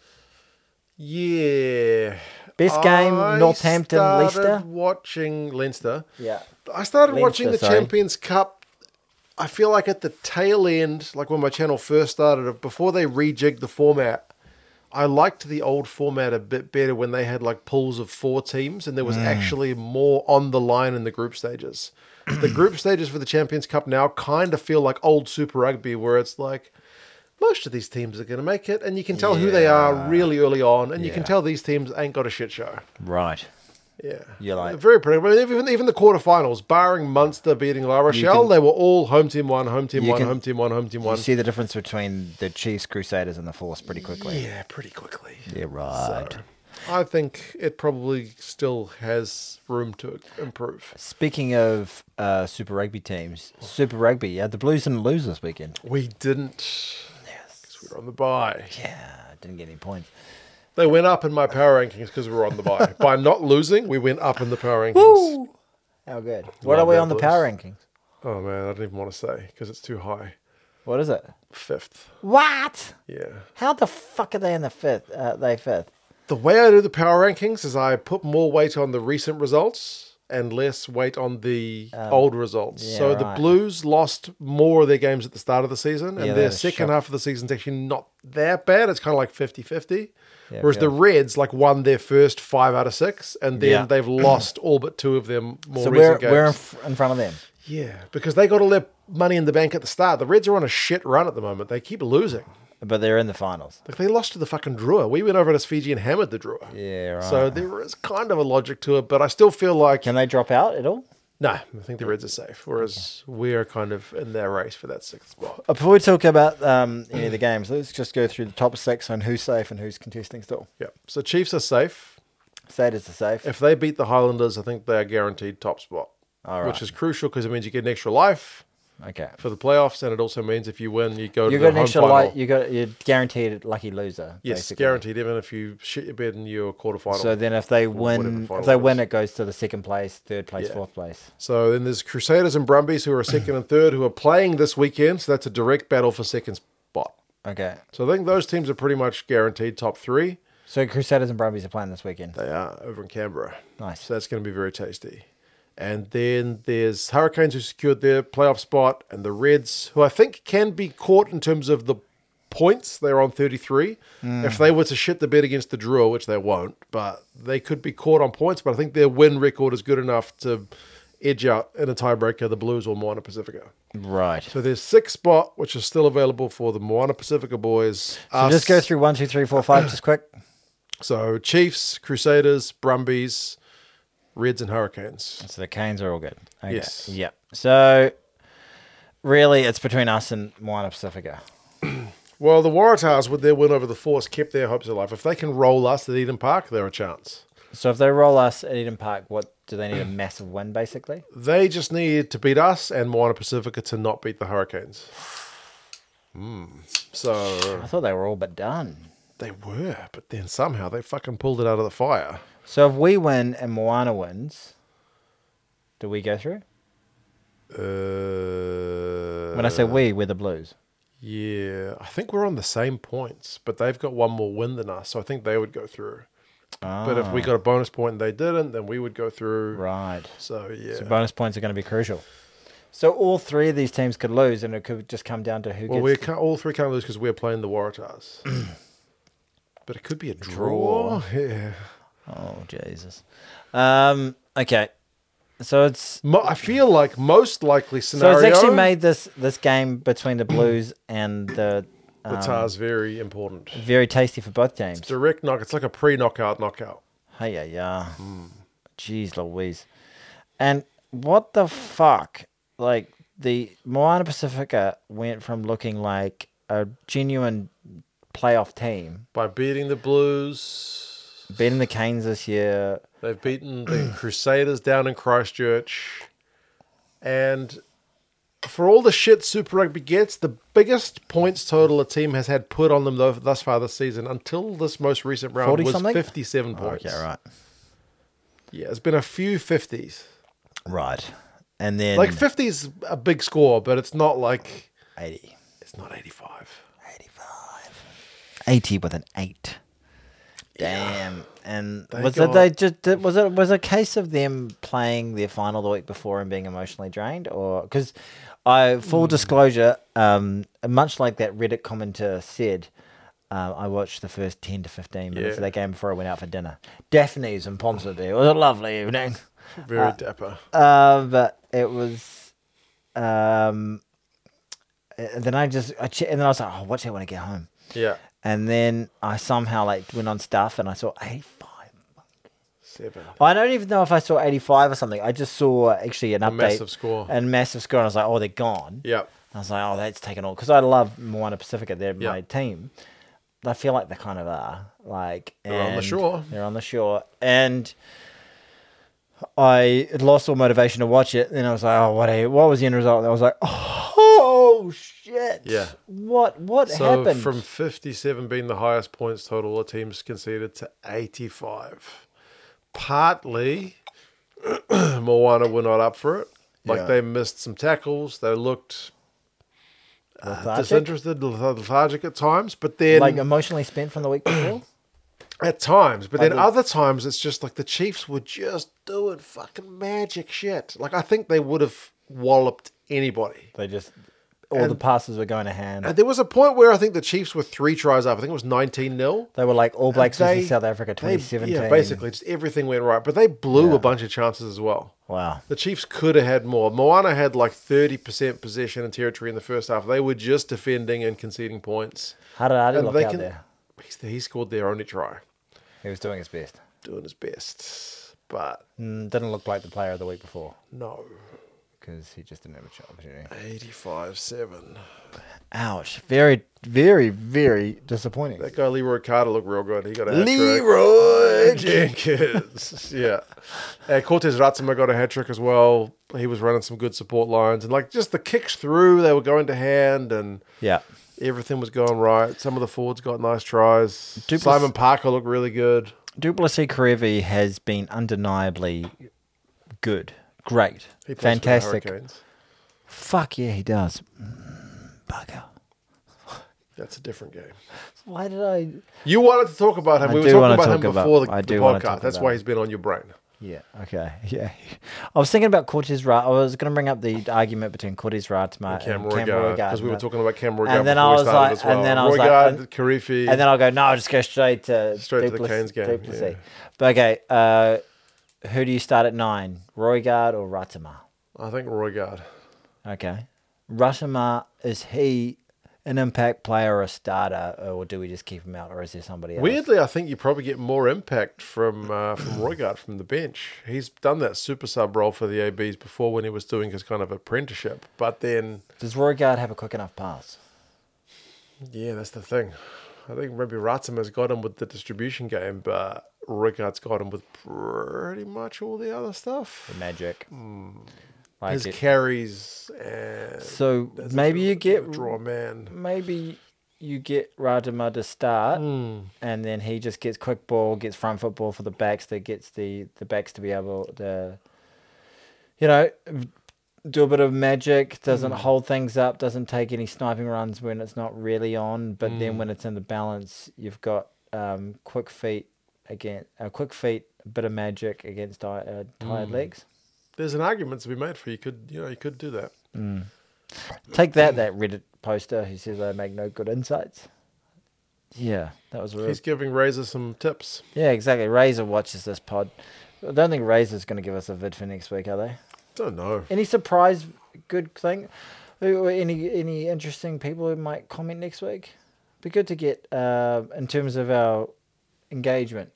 Yeah. Best game, Northampton, I Leicester? started watching Leinster. Yeah. I started Leinster, watching the sorry. Champions Cup, I feel like at the tail end, like when my channel first started, before they rejigged the format, I liked the old format a bit better when they had like pools of 4 teams and there was actually more on the line in the group stages. The group stages for the Champions Cup now kind of feel like old Super Rugby where it's like, most of these teams are going to make it, and you can tell who they are really early on, and you can tell these teams ain't got a shit show. Right. Yeah. You're like... Very predictable. Even the quarterfinals, barring Munster beating La Rochelle, they were all home team 1, home team 1, home team 1, home team 1. You see the difference between the Chiefs, Crusaders, and the Force pretty quickly. Yeah, pretty quickly. Yeah, right. So, I think it probably still has room to improve. Speaking of Super Rugby teams, Super Rugby, the Blues didn't lose this weekend. We didn't. Yes. We were on the bye. Yeah, didn't get any points. They went up in my power rankings because we were on the bye. By not losing, we went up in the power rankings. Woo! How good. What Love are we that on the Blues. power rankings? Oh, man, I don't even want to say because it's too high. What is it? 5th. What? Yeah. How the fuck are they in the 5th? They 5th. The way I do the power rankings is I put more weight on the recent results and less weight on the old results. yeah, So the right. Blues lost more of their games at the start of the season, and Yeah, their that is second shock. half of the season's actually not that bad. It's kind of like 50-50. Yeah, Whereas the fair. Reds won their first 5 out of 6, and then Yeah. they've lost all but 2 of them more So recent games. we're in front of them. Yeah, because they got all their money in the bank at the start. The Reds are on a shit run at the moment. They keep losing. But they're in the finals. Like they lost to the fucking Drua. We went over to Fiji and hammered the Drua. Yeah, right. So there is kind of a logic to it, but I still feel like Can they drop out at all? no. I think the Reds are safe, whereas we are kind of in their race for that 6th spot. Before we talk about any of the games, let's just go through the top 6 on who's safe and who's contesting still. Yeah. So Chiefs are safe. Status is safe. If they beat the Highlanders, I think they are guaranteed top spot, All right. which is crucial because it means you get an extra life Okay. for the playoffs, and it also means if you win, you go to You the got an home extra final. light. You're guaranteed lucky loser. Yes, basically. guaranteed. Even if you shit your bed in your quarterfinal. So then, if they whatever win, final if they it win, is. it goes to the 2nd place, 3rd place, Yeah. 4th place. So then there's Crusaders and Brumbies who are 2nd and 3rd who are playing this weekend. So that's a direct battle for 2nd spot. Okay. So I think those teams are pretty much guaranteed top 3. So Crusaders and Brumbies are playing this weekend. They are over in Canberra. Nice. So that's going to be very tasty. And then there's Hurricanes who secured their playoff spot, and the Reds, who I think can be caught in terms of the points. They're on 33. If they were to shit the bed against the Drua, which they won't, but they could be caught on points. But I think their win record is good enough to edge out in a tiebreaker the Blues or Moana Pacifica. Right. So there's 6th spot, which is still available for the Moana Pacifica boys. So just go through 1, 2, 3, 4, 5, just quick. So Chiefs, Crusaders, Brumbies, Reds, and Hurricanes. So the Canes are all good. Okay. Yes. Yep. So really, it's between us and Moana Pacifica. Well, the Waratahs, with their win over the Force, kept their hopes alive. If they can roll us at Eden Park, they're a chance. So if they roll us at Eden Park, what do they need? A massive win, basically. They just need to beat us and Moana Pacifica to not beat the Hurricanes. So I thought they were all but done. they were, but then somehow they fucking pulled it out of the fire. So if we win and Moana wins, do we go through? When I say we, we're the Blues. Yeah, I think we're on the same points, but they've got one more win than us, so I think they would go through. But if we got a bonus point and they didn't, then we would go through. Right. So, yeah. So bonus points are going to be crucial. So all 3 of these teams could lose, and it could just come down to who Well, gets. all 3 can't lose because we're playing the Waratahs. But it could be a Draw. draw. Yeah. Oh Jesus. Okay. So it's I feel like most likely so scenario. it's actually made this game between the Blues and the Tars very important. very tasty for both teams. Direct knock. It's like a pre-knockout knockout. Hey, yeah. Jeez Louise. And what the fuck? Like, the Moana Pacifica went from looking like a genuine playoff team, By beating the Blues, beating the Canes this year. they've beaten the Crusaders down in Christchurch. And for all the shit Super Rugby gets, the biggest points total a team has had put on them thus far this season until this most recent round 40 was something? 57 points. Okay, right. Yeah, there's been a few 50s. Right. And then Like 50's a big score, but it's not like 80. it's not 85. 85. 80 with an 8. Damn. And They was got- it was a case of them playing their final the week before and being emotionally drained, or because full disclosure, much like that Reddit commenter said, I watched the first 10 to 15 minutes of that game before I went out for dinner. Daphne's in Ponce. It was a lovely evening. Very dapper. But it was. And then I and then I was like, oh, watch it when I get home. Yeah. And then I somehow went on stuff and I saw 85. 7. I don't even know if I saw 85 or something. I just saw actually an update. Massive score. And massive score. And I was like, oh, they're gone. Yeah. I was like, oh, that's taken all. Because I love Moana Pacifica. They're my team. I feel like they kind of are. They're on the shore. They're on the shore. And I lost all motivation to watch it. And I was like, oh, what was the end result? And I was like, oh, shit. Yeah. What So happened? from 57 being the highest points total the team's conceded to 85. Partly, Moana were not up for it. Yeah. They missed some tackles. They looked Lethargic? disinterested, lethargic at times. But then, Emotionally spent from the week before? at times. But then other times, it's just like the Chiefs were just doing fucking magic shit. I think they would have walloped anybody. They just... All the passes were going to hand. And there was a point where I think the Chiefs were 3 tries up. I think it was 19-0. They were like All Blacks versus South Africa 2017. Yeah, basically, just everything went right. But they blew a bunch of chances as well. Wow. The Chiefs could have had more. Moana had 30% possession and territory in the first half. They were just defending and conceding points. How did Adi And look they out can- there? He scored their only try, He was doing his best. doing his best. But Didn't look like the player of the week before no, because he just didn't have a opportunity. 85-7. Ouch. Very, very, very disappointing. That guy Leroy Carter looked real good. He got a hat trick. Leroy Jenkins. Yeah. Cortez Ratzima got a hat trick as well. He was running some good support lines. And just the kicks through, they were going to hand and Yeah. everything was going right. Some of the forwards got nice tries. Duplessis- Simon Parker looked really good. Duplessis Karevi has been undeniably good. Great. He plays Fantastic. For the Hurricanes. Fuck yeah, he does. Bugger. That's a different game. Why did I... You wanted to talk about him. I We were do talking wanna about him talk about- before I the do wanna podcast. talk That's about why him. he's been on your brain. Yeah, okay. Yeah. I was thinking about Cortez Rat. I was going to bring up the argument between Cortez Ratma Cam and Cam Roigard. Roigard. Because we were talking about Cam Roigard And then before I we was started like- as well. and then I was Roigard, like- Karifi. And then I'll go, no, I'll just go straight to Straight to the Canes game, Duplessis. yeah. But okay, who do you start at 9? Roigard or Ratama? I think Roigard. Okay. Ratama, is he an impact player or a starter, or do we just keep him out, or is there somebody else? Weirdly, I think you probably get more impact from Roigard from the bench. He's done that super sub role for the ABs before when he was doing his kind of apprenticeship. But then, Does Roigard have a quick enough pass? yeah, that's the thing. I think maybe Ratzima's got him with the distribution game, but Roigard's got him with pretty much all the other stuff. The magic. His carries and So maybe you get draw man. maybe you get Radama to start, and then he just gets quick ball, gets front football for the backs, that gets the backs to be able to, do a bit of magic, doesn't hold things up, doesn't take any sniping runs when it's not really on, but then when it's in the balance, you've got quick feet, a bit of magic against tired legs. There's an argument to be made for you could do that. Take that Reddit poster who says I make no good insights. Yeah, that was real. He's giving Razor some tips. Yeah, exactly. Razor watches this pod. I don't think Razor's going to give us a vid for next week, are they? Don't know. Any surprise good thing? Any interesting people who might comment next week? Be good to get in terms of our engagement.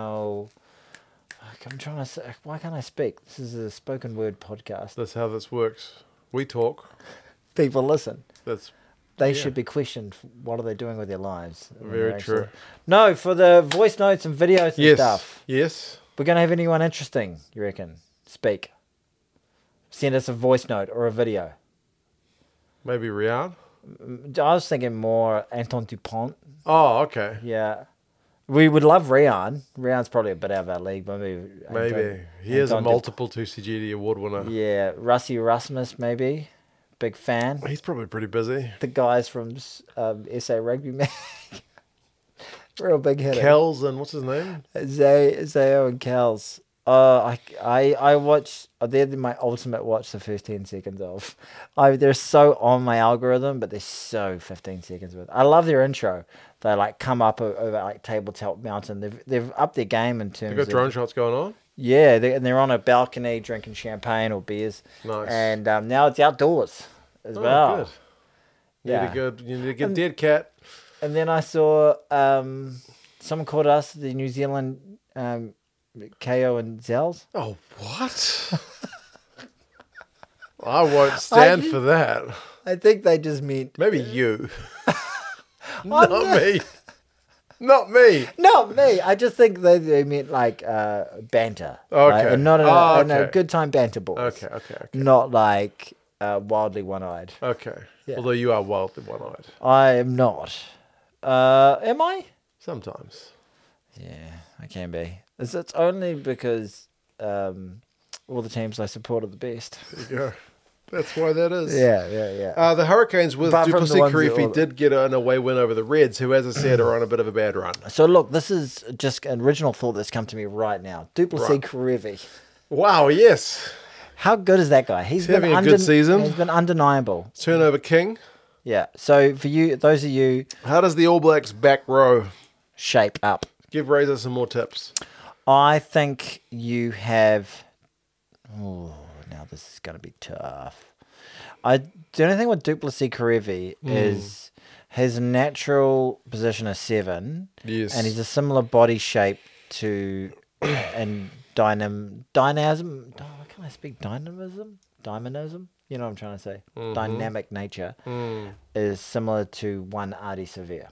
I'm trying to say, why can't I speak? This is a spoken word podcast. That's how this works. We talk. People listen. They Yeah. should be questioned. What are they doing with their lives? And Very they're true. No, for the voice notes and videos and Yes. stuff. Yes. We're going to have anyone interesting, you reckon? Speak. Send us a voice note or a video. Maybe Riyadh. I was thinking more Anton Dupont. Oh, okay. Yeah. We would love Rian. Rian's probably a bit out of our league. Maybe. He is a multiple 2CGD award winner. Yeah, Rusty Rasmus, maybe. Big fan. He's probably pretty busy. The guys from SA Rugby Mag. Real big hitter. Kells and what's his name? Zayo and Kels. I watch. They're my ultimate watch. The first 10 seconds of. They're so on my algorithm, but they're so 15 seconds with. I love their intro. They like come up over like Tabletop Mountain. They've upped their game in terms. They've got drone shots going on. Yeah, they're on a balcony drinking champagne or beers. Nice. And now it's outdoors as well. Good. Yeah. You need a good dead cat. And then I saw someone called us the New Zealand KO and Zels. Oh, what? I won't stand for that. I think they just meant... Maybe you. Not me. Not me. Not me. I just think they meant like banter. Okay. And not in a okay. good time banter balls. Okay. Not like wildly one-eyed. Okay. Yeah. Although you are wildly one-eyed. I am not. Am I? Sometimes. Yeah, I can be. It's only because all the teams I support are the best. There you go. That's why that is. Yeah. The Hurricanes with Apart from the Duplessis ones that Karifi all- did get an away win over the Reds, who, as I said, are on a bit of a bad run. So look, this is just an original thought that's come to me right now. Duplessis Right. Karevi. Wow, yes. How good is that guy? He's been having a good season. He's been undeniable. Turnover king. Yeah. So for you, those of you, How does the All Blacks back row? shape up. Give Razor some more tips. I think you have. Oh, now this is going to be tough. The only thing with Duplessis Karevi is his natural position is 7. Yes. And he's a similar body shape to and dynamism. What can I speak? Dynamism. You know what I'm trying to say. Dynamic nature is similar to one Artie Severe.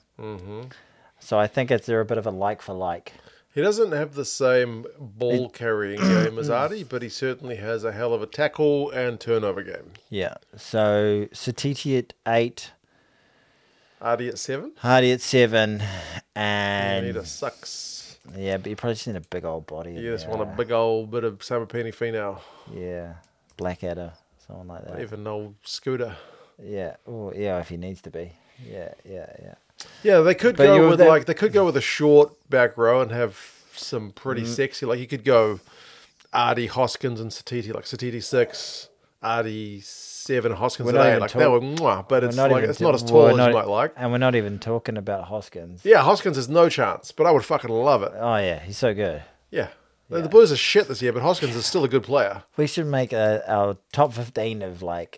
So I think they're a bit of a like for like. He doesn't have the same ball carrying game as Artie, but he certainly has a hell of a tackle and turnover game. Yeah. So Satiti at 8, Artie at 7. Hardy at 7, And and he sucks. yeah, but you probably just need a big old body. You just want a big old bit of Samapeni Finau. Yeah, Blackadder, someone like that. Even old Scooter. Yeah. Oh, yeah, if he needs to be. Yeah. Yeah, they could But go with they- they could go with a short back row and have some pretty sexy. Like you could go Artie, Hoskins, and Satiti. Like Satiti 6, Artie 7, Hoskins We're at not 8. even Like that would mwah, but it's like even it's not as we're tall as not- you might like. And we're not even talking about Hoskins. Yeah, Hoskins has no chance, but I would fucking love it. Oh yeah, he's so good. Yeah. The Blues are shit this year, but Hoskins is still a good player. We should make our top 15 of like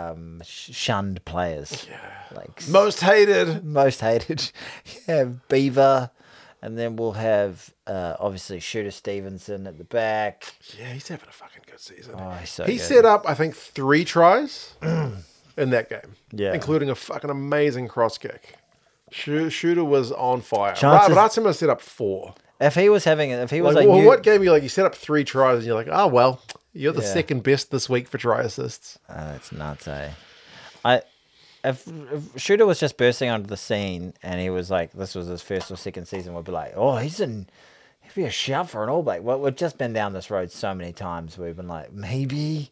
shunned players. Yeah. Like Most hated. most hated. Have Beaver, and then we'll have obviously Shooter Stevenson at the back. Yeah, he's having a fucking good season. Oh, he's so He good. set up, I think, 3 tries in that game. Yeah. Including a fucking amazing cross kick. Shooter was on fire. Chances- Ratsima set up 4. If he was Like, well, what game you set up 3 tries and you're like, oh well, you're the Yeah. second best this week for try assists. That's nuts, eh? If Shooter was just bursting onto the scene and he was like, this was his first or second season, we'd be like, oh, he'd be a shout for an All Black. Well, we've just been down this road so many times. We've been like, maybe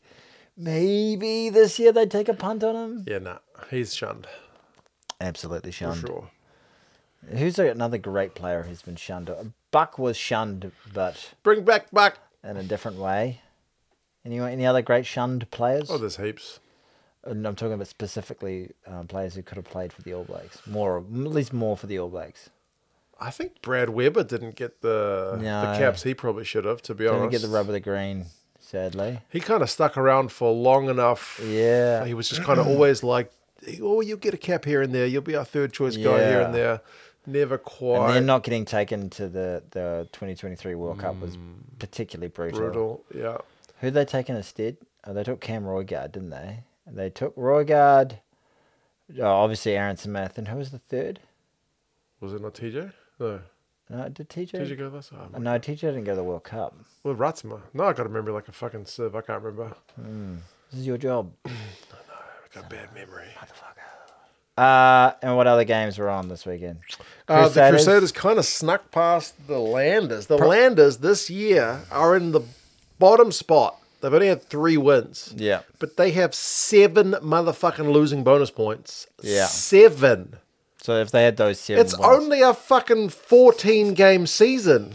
this year they'd take a punt on him. Yeah, nah, he's shunned Absolutely for shunned. sure. Who's another great player who's been shunned? Buck was shunned, but Bring back Buck. in a different way. Any other great shunned players? Oh, there's heaps. And I'm talking about specifically players who could have played for the All Blacks. At least more for the All Blacks. I think Brad Weber didn't get the No. caps he probably should have, to be Didn't honest. get the rub of the green, sadly. He kind of stuck around for long enough. Yeah. He was just kind of always like, oh, you'll get a cap here and there. You'll be our third choice guy here and Yeah. there. Never quite. And then not getting taken to the 2023 World Cup was particularly brutal. Yeah. Who'd they taken instead? Oh, they took Cam Roygard, didn't they? They took Roygard, obviously Aaron Smith, and who was the third? Was it not TJ? No. No, did TJ? TJ go this? Oh, No, TJ didn't go to the World Cup. well, Ratsma. No, I got to remember like a fucking sieve. I can't remember. This is your job. I got bad memory. And what other games were on this weekend? The Crusaders kind of snuck past the Landers. The Landers this year are in the bottom spot. They've only had 3 wins. Yeah. But they have 7 motherfucking losing bonus points. Yeah. 7. So if they had those 7 It's wins, only a fucking 14-game season.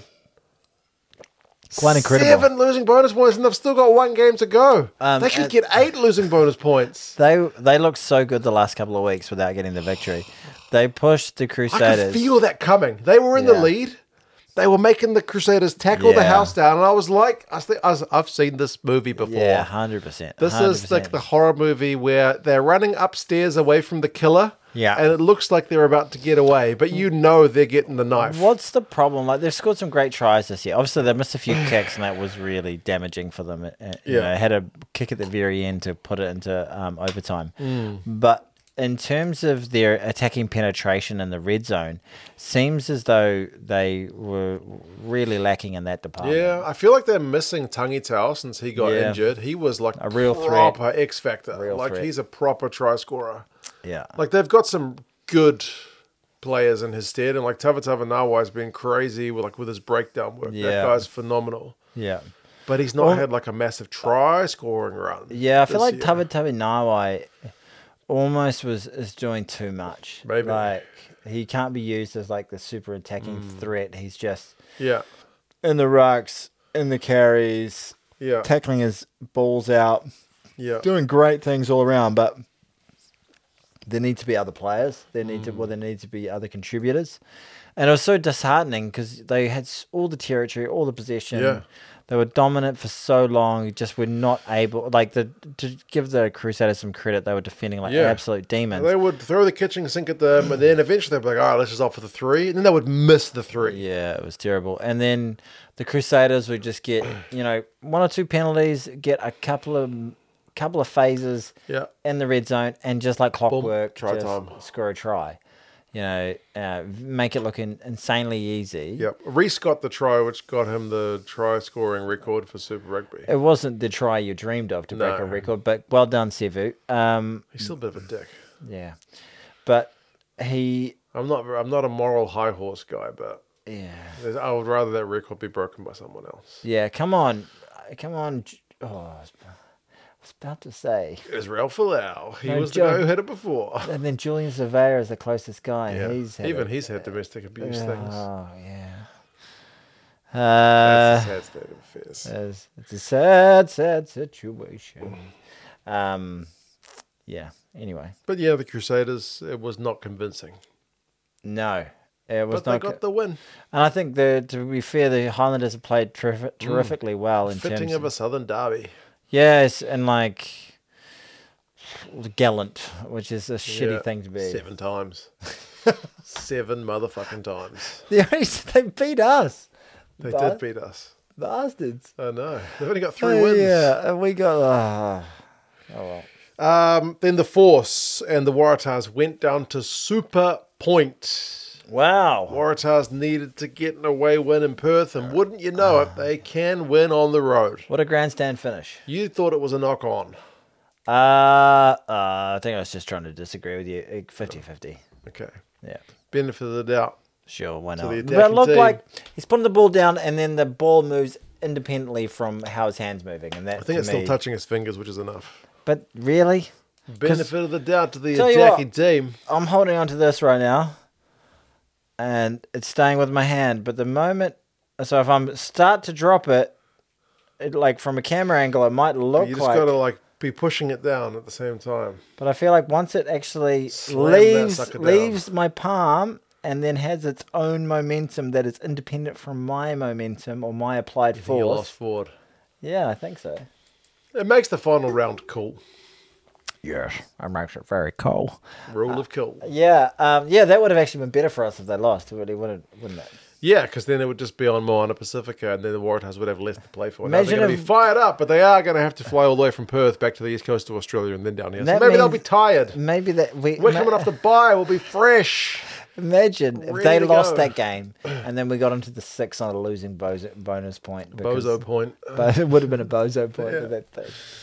quite incredible. 7 losing bonus points, and they've still got 1 game to go. They could get 8 losing bonus points. They looked so good the last couple of weeks without getting the victory. They pushed the I Crusaders. could feel that coming. They were in the lead. They were making the Crusaders tackle the house down, and I was like, I've seen this movie before. Yeah, 100%. This is like the horror movie where they're running upstairs away from the killer. Yeah. And it looks like they're about to get away, but you know they're getting the knife. What's the problem? Like, they've scored some great tries this year. Obviously, they missed a few kicks, and that was really damaging for them. You know, had a kick at the very end to put it into overtime. But in terms of their attacking penetration in the red zone, seems as though they were really lacking in that department. Yeah, I feel like they're missing Tangi Tau since he got injured. He was like A real proper X factor. Real like threat. he's a proper try scorer. Yeah. Like they've got some good players in his stead, and like Tavatava Nawai's been crazy with his breakdown work. Yeah. That guy's phenomenal. Yeah. But he's not had like a massive try scoring run. Yeah, I feel like this year. Tavatava Nawai almost is doing too much. Maybe. Like, he can't be used as like the super attacking threat. He's just Yeah. in the rucks, in the carries, Yeah. tackling his balls out, Yeah. doing great things all around, but there need to be other players. There need to be other contributors. And it was so disheartening because they had all the territory, all the possession. Yeah. They were dominant for so long, just were not able, to give the Crusaders some credit, they were defending like absolute demons. They would throw the kitchen sink at them, and then eventually they'd be like, all right, let's just off for the 3. And then they would miss the 3. Yeah, it was terrible. And then the Crusaders would just get, 1 or 2 penalties, get a couple of phases Yeah. in the red zone, and just like clockwork, try just time. score a try. Make it look insanely easy. Yep. Reese got the try, which got him the try scoring record for Super Rugby. It wasn't the try you dreamed of to break a record, but well done, Sevu. He's still a bit of a dick. Yeah, but he, I'm not a moral high horse guy, but I would rather that record be broken by someone else. yeah. Come on. Oh, I was about to say. Israel Folau. He No, was the guy who had it before. And then Julian Surveyor is the closest guy. Yeah. He's He's had domestic abuse things. Oh, yeah. That's a sad state of affairs. It's a sad, sad situation. Yeah, anyway. But yeah, the Crusaders, it was not convincing. No, it was But they not. got the win. And I think, to be fair, the Highlanders have played terrifically well in Fitting terms of a Southern derby. Yes, and gallant, which is a shitty thing to be. 7 times. 7 motherfucking times. They beat us. They did beat us. Bastards. I know. They've only got 3 wins. Yeah, and we got... oh, well. Then the Force and the Waratahs went down to Super Point. Wow. Waratahs needed to get an away win in Perth, and wouldn't you know it, they can win on the road. What a grandstand finish. You thought it was a knock-on. I think I was just trying to disagree with you. 50-50. Okay. Yeah. Benefit of the doubt. Sure, why the not? attacking But it looked team. like he's putting the ball down and then the ball moves independently from how his hand's moving. And that, I think for it's still me- touching his fingers, which is enough. But really? Benefit of the doubt to the Tell you attacking what. team. I'm holding on to this right now. And it's staying with my hand. But the moment... So if I start to drop it, from a camera angle, it might look You just like... got to be pushing it down at the same time. But I feel like once it actually Slam that sucker down. leaves my palm and then has its own momentum that is independent from my momentum or my applied You force. lost forward. Yeah, I think so. It makes the final round cool. Yes, it makes it very cool. Rule of cool. Yeah, that would have actually been better for us if they lost. It really wouldn't it? Yeah, because then it would just be on Moana Pacifica, and then the Waratahs would have less to play for. Now Imagine they're going to if- be fired up, but they are going to have to fly all the way from Perth back to the east coast of Australia and then down here. So That maybe they'll means- be tired. Maybe that We're coming off the bye. We'll be fresh. Imagine if Ready they to lost go. that game and then we got into the 6 on a losing bonus point. because- Bozo point. But it would have been a bozo point at that stage.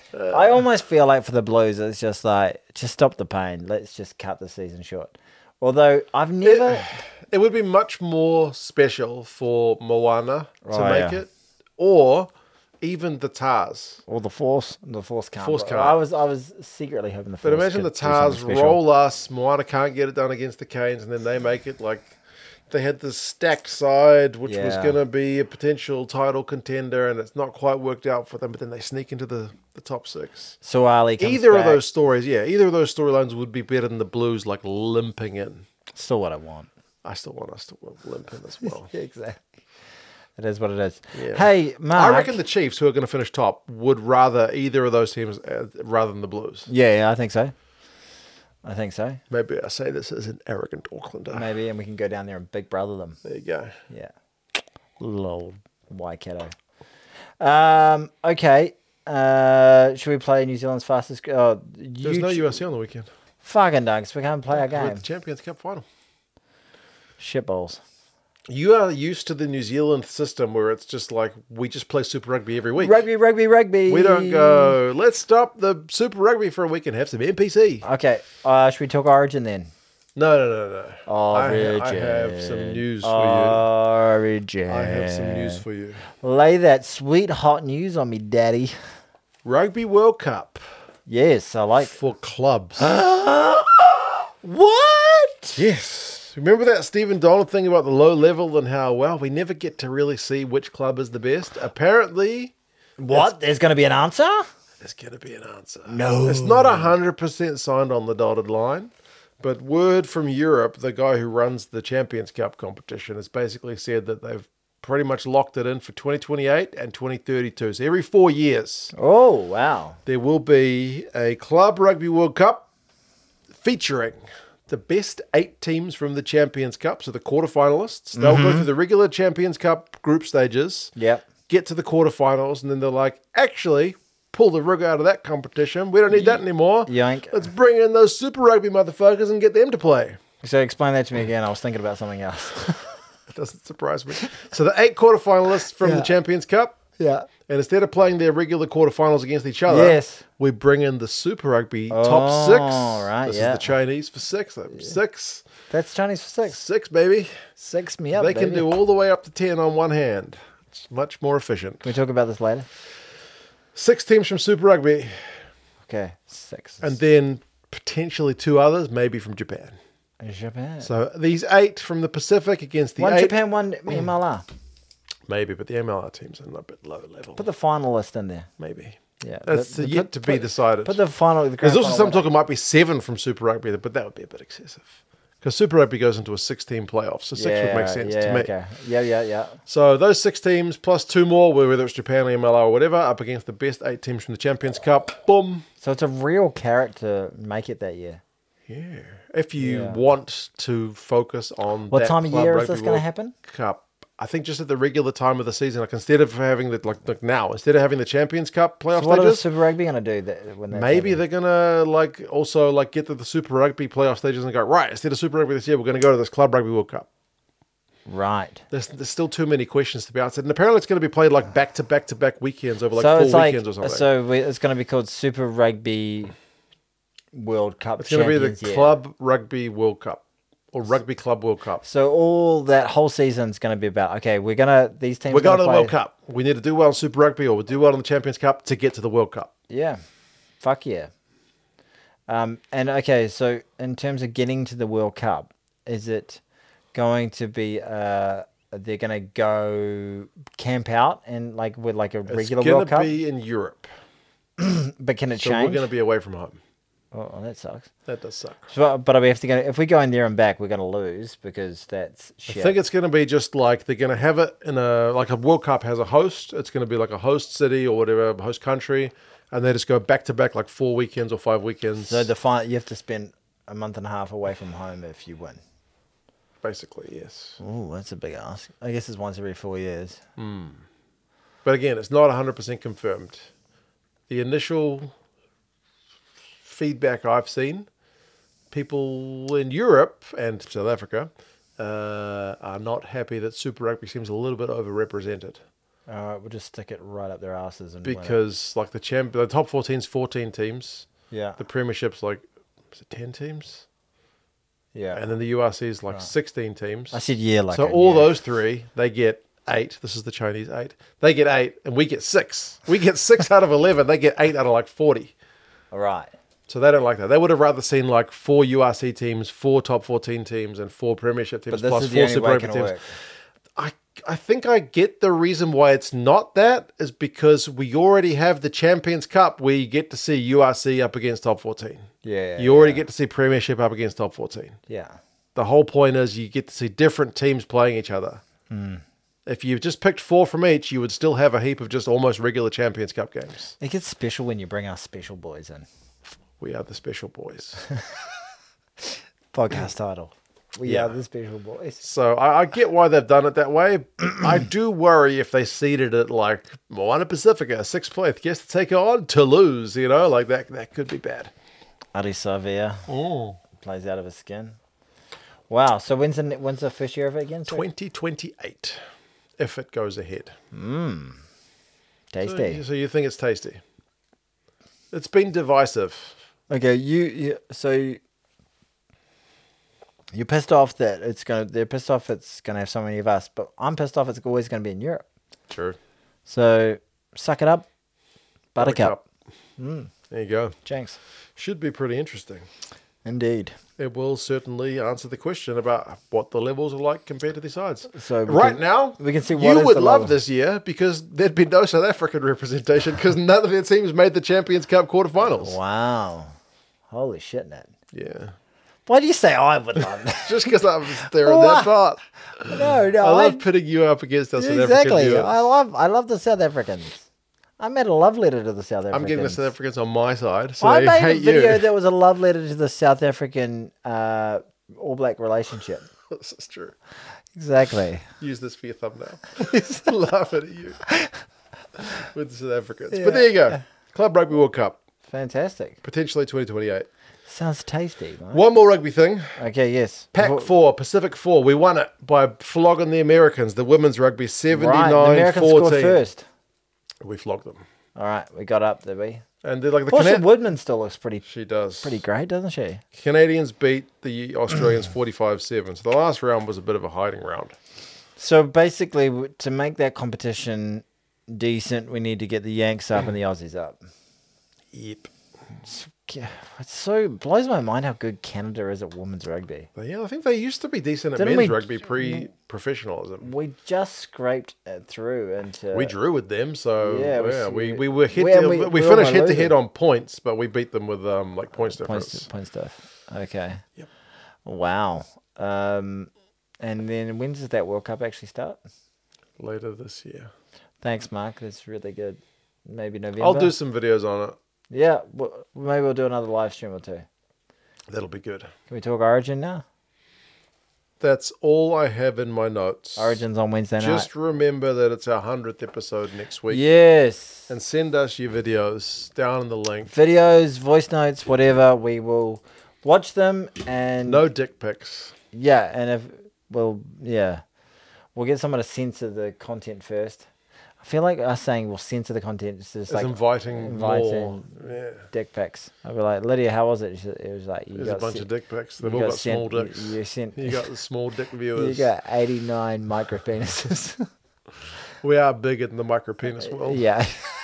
I almost feel like for the Blues, it's just like, just stop the pain. Let's just cut the season short. Although I've never... It would be much more special for Moana to make yeah. it, or even the Tars. Or the Force. The Force can't. Force But can't. I was secretly hoping the Force But imagine the could do something Tars special. roll us, Moana can't get it done against the Canes, and then they make it like they had this stacked side, which was Yeah. going to be a potential title contender, and it's not quite worked out for them, but then they sneak into the top six. Suwali comes Either of back. those stories, either of those storylines would be better than the Blues like limping in. Still what I want. I still want us to limp in as well. Yeah, exactly. It is what it is. Yeah. Hey, Mark. I reckon the Chiefs, who are going to finish top, would rather either of those teams rather than the Blues. Yeah, I think so. I think so. Maybe I say this as an arrogant Aucklander. Maybe, and we can go down there and big brother them. There you go. Yeah. Little old Waikato. Okay. Should we play New Zealand's fastest... Oh, There's no USC on the weekend. Fucking dunks. We can't play our We're at game. the Champions Cup final. Shitballs. You are used to the New Zealand system where it's just like we just play Super Rugby every week. Rugby. We don't go, let's stop the Super Rugby for a week and have some NPC. Okay. Should we talk Origin then? No. Origin. I have some news for you. Origin. I have some news for you. Lay that sweet hot news on me, daddy. Rugby World Cup Yes, I like... for clubs. What? Yes. Remember that Stephen Donald thing about the low level and how, well, we never get to really see which club is the best? Apparently, What? There's going to be an answer? there's going to be an answer. No. It's not 100% signed on the dotted line, but word from Europe, the guy who runs the Champions Cup competition, has basically said that they've pretty much locked it in for 2028 and 2032. So every 4 years, Oh, wow. there will be a Club Rugby World Cup featuring the best 8 teams from the Champions Cup, so the quarterfinalists. They'll go through the regular Champions Cup group stages, Yep. get to the quarterfinals, and then they're like, actually, pull the rug out of that competition. We don't need that anymore. Yoink. Let's bring in those Super Rugby motherfuckers and get them to play. So explain that to me again. I was thinking about something else. It doesn't surprise me. So the 8 quarterfinalists from the Champions Cup, Yeah. and instead of playing their regular quarterfinals against each other, Yes. we bring in the Super Rugby top 6. Right, This yeah. is the Chinese for 6. 6. That's Chinese for 6. 6, baby. 6 me up, They baby. can do all the way up to 10 on one hand. It's much more efficient. Can we talk about this later? 6 teams from Super Rugby, Okay. 6. and then potentially 2 others, maybe from Japan. Japan. So these 8 from the Pacific against the One 8. Japan, one MLR. Maybe, but the MLR teams are a bit lower level. Put the finalist in there. Maybe. Yeah. That's yet to be decided. Put the final... The There's grand also final some one. talk it might be 7 from Super Rugby, but that would be a bit excessive. Because Super Rugby goes into a 16 playoff, so 6 would make sense to me. Okay. Yeah. So those 6 teams plus 2 more, whether it's Japan, MLR, or whatever, up against the best 8 teams from the Champions Cup. Boom. So it's a real carrot to make it that year. Yeah. If you Yeah. want to focus on What that time of Club year is Rugby this going to World happen? Cup, I think just at the regular time of the season, like instead of having the like now, instead of having the Champions Cup playoff So what are the stages, Super Rugby going to do that when maybe they're gonna also get to the Super Rugby playoff stages and go, right, instead of Super Rugby this year, we're gonna go to this Club Rugby World Cup. Right. There's still too many questions to be answered, and apparently it's going to be played like back to back to back weekends over like So 4 it's like weekends or something. it's going to be called Super Rugby World Cup. It's going to be the Champions Year. Club Rugby World Cup or Rugby Club World Cup. So all that whole season's going to be about these teams. We're going to the play. World Cup. We need to do well in Super Rugby or we'll do well in the Champions Cup to get to the World Cup. Yeah, fuck yeah. And okay, so in terms of getting to the World Cup, is it going to be they're going to go camp out and with a regular It's World going Cup? to be in Europe. But can it So change? we're going to be away from home. Oh, that sucks. That does suck. So, but we have to go. If we go in there and back, we're going to lose because that's shit. I think it's going to be just like they're going to have it in a World Cup has a host. It's going to be like a host city or whatever, host country, and they just go back to back like 4 weekends or 5 weekends. So you have to spend a month and a half away from home if you win. Basically, yes. Oh, that's a big ask. I guess it's once every 4 years. But again, it's not 100% confirmed. The initial feedback I've seen, people in Europe and South Africa are not happy that Super Rugby seems a little bit overrepresented. All right, we'll just stick it right up their asses and win it. because like the top 14's 14 teams. Yeah, The Premiership's like, is it 10 teams? yeah. And then the URC is like 16 teams. I said yeah, like So I all knew. those three, they get 8. This is the Chinese 8. They get 8, and we get 6. We get 6 out of 11. They get 8 out of like 40. All right. So they don't like that. They would have rather seen like 4 URC teams, 4 top 14 teams, and 4 Premiership teams But this plus is the 4 only Super way it Rugby can teams. work. I think I get the reason why it's not that is because we already have the Champions Cup where you get to see URC up against top 14. Yeah. You already get to see Premiership up against top 14. Yeah. The whole point is you get to see different teams playing each other. If you just picked 4 from each, you would still have a heap of just almost regular Champions Cup games. It gets special when you bring our special boys in. We are the special boys. Podcast title. We Yeah. are the special boys. So I get why they've done it that way. I do worry if they seeded it like Moana Pacifica, 6th place, gets to take on Toulouse, like that could be bad. Ari Savia plays out of his skin. Wow. So when's the first year of it again? Sorry? 2028, if it goes ahead. Tasty. So you think it's tasty? It's been divisive. Okay, so you're pissed off that they're pissed off it's gonna have so many of us, but I'm pissed off it's always gonna be in Europe. True. So suck it up, Buttercup. There you go. Jinx. Should be pretty interesting. Indeed. It will certainly answer the question about what the levels are like compared to the sides. So Now, we can see what you is would the love level. this year because there'd be no South African representation because none of their teams made the Champions Cup quarterfinals. Wow. Holy shit, Nat. Yeah. Why do you say I would love that? Just because I was there in that part. No, I love pitting you up against our South African exactly. viewers. I love the South Africans. I made a love letter to the South Africans. I'm getting the South Africans on my side, so I they made hate a video you. that was a love letter to the South African All Black relationship. This is true. Exactly. Use this for your thumbnail. He's laughing at you with the South Africans. But there you go. Club Rugby World Cup, Fantastic. potentially 2028. Sounds tasty, mate. One more rugby thing. Okay, yes. Pac 4, Pacific 4. We won it by flogging the Americans. The women's rugby 79-14. Right, the Americans scored first. We flogged them. All right, we got up, did we? And they're like the Portia Woodman still looks pretty She does. great, doesn't she? Canadians beat the Australians 45-7. So the last round was a bit of a hiding round. So basically, to make that competition decent, we need to get the Yanks up and the Aussies up. Yep. It blows my mind how good Canada is at women's rugby. Yeah, I think they used to be decent at Didn't men's we- rugby pre-professionalism. We just scraped it through into. We drew with them, so Yeah, we were hit. we We were finished almost head to head losing. on points, but we beat them with like points difference. point stuff. Okay. Yep. Wow. And then when does that World Cup actually start? Later this year, Thanks, Mark. That's really good. Maybe November. I'll do some videos on it. Yeah. Maybe we'll do another live stream or two. That'll be good. Can we talk Origin now? That's all I have in my notes. Origin's on Wednesday night. Just remember that it's our 100th episode next week. Yes. And send us your videos down in the link. Videos, voice notes, whatever. We will watch them and No dick pics. yeah, and we'll get someone to censor the content first. I feel like us saying we'll censor the content is just It's like inviting more. Yeah. dick pics. I'll be like, Lydia, how was it? It was like, There's a bunch of dick pics. They've you all got got small sent- dicks. You sent. You got the small dick You viewers. got 89 micro penises. We are big in the micro penis world. Yeah.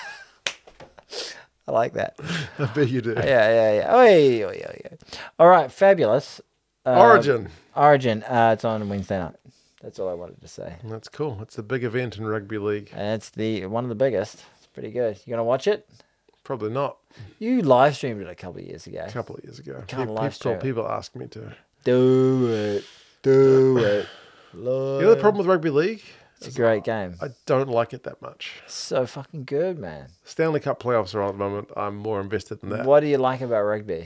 I like that. I bet you do. Yeah. Oi, oi, oi, oi. All right, fabulous. Origin. Origin. It's on Wednesday night. That's all I wanted to say. That's cool. It's a big event in rugby league. And it's one of the biggest. It's pretty good. You gonna watch it? Probably not. You live streamed it a couple of years ago. A couple of years ago. Can't live stream it. People asked me to. Do it. Do it. You know the problem with rugby league? It's a great game. I don't like it that much. So fucking good, man. Stanley Cup playoffs are on at the moment. I'm more invested in that. What do you like about rugby?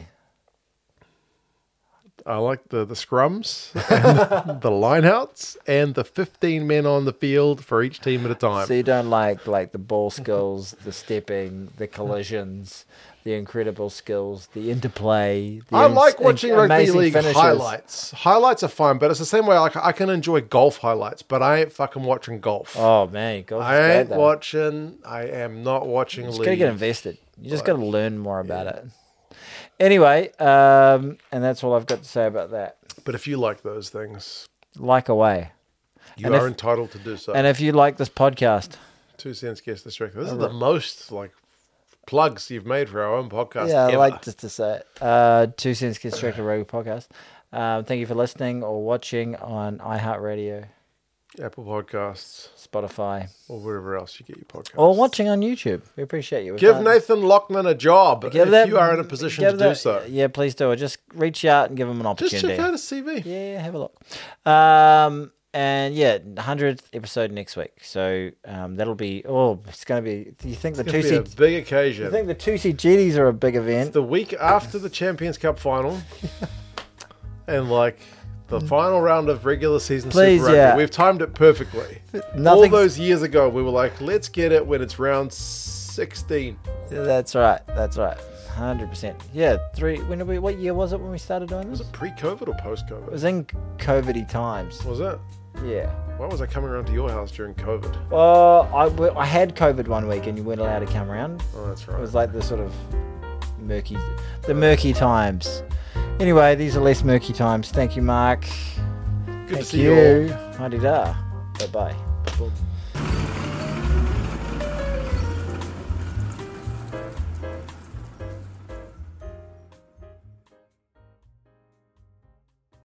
I like the scrums, and the lineouts, and the 15 men on the field for each team at a time. So you don't like the ball skills, the stepping, the collisions, the incredible skills, the interplay. The I like watching rugby amazing league finishes. highlights. Highlights are fine, but it's the same way I can enjoy golf highlights, but I ain't fucking watching golf. Oh man, golf is I great, ain't though. watching. I am not watching You just league. gotta get invested. You just gotta learn more about it. Anyway, and that's all I've got to say about that. But if you like those things, Like away. you And are if- entitled to do so. And if you like this podcast, 2 cents guest distractor. This is the most like plugs you've made for our own podcast. yeah, I ever. like just to say it. 2 Cents Gets Directed Rugby Podcast. Thank you for listening or watching on iHeartRadio, Apple Podcasts Spotify, or wherever else you get your podcasts. or watching on YouTube. We appreciate you. We've Give done- Nathan Lockman a job give if that- you are in a position give to that- do so. Yeah, please do it. Just reach out and give him an Just opportunity. check out his CV. Yeah, have a look. And yeah, 100th episode next week. So that'll be. Oh, it's going to be. Do you think the It's two gonna be a C? big occasion. I think the 2CGDs are a big event. The week after the Champions Cup final, and like the final round of regular season Please, Super Rugby. yeah. We've timed it perfectly. All Nothing's- those years ago, we were like, let's get it when it's round 16. That's right. That's right. 100%. Yeah. When did we? What year was it when we started doing Was this? it pre-COVID or It post-COVID? was in COVID-y times. Was it? Yeah. Why was I coming around to your house during COVID? Well, I had COVID one week and you weren't allowed to come around. Oh, that's It right. was like the sort of murky times. Anyway, these are less murky times. Thank you, Mark. Good to Thank see you all. Hi-de-da. Bye-bye.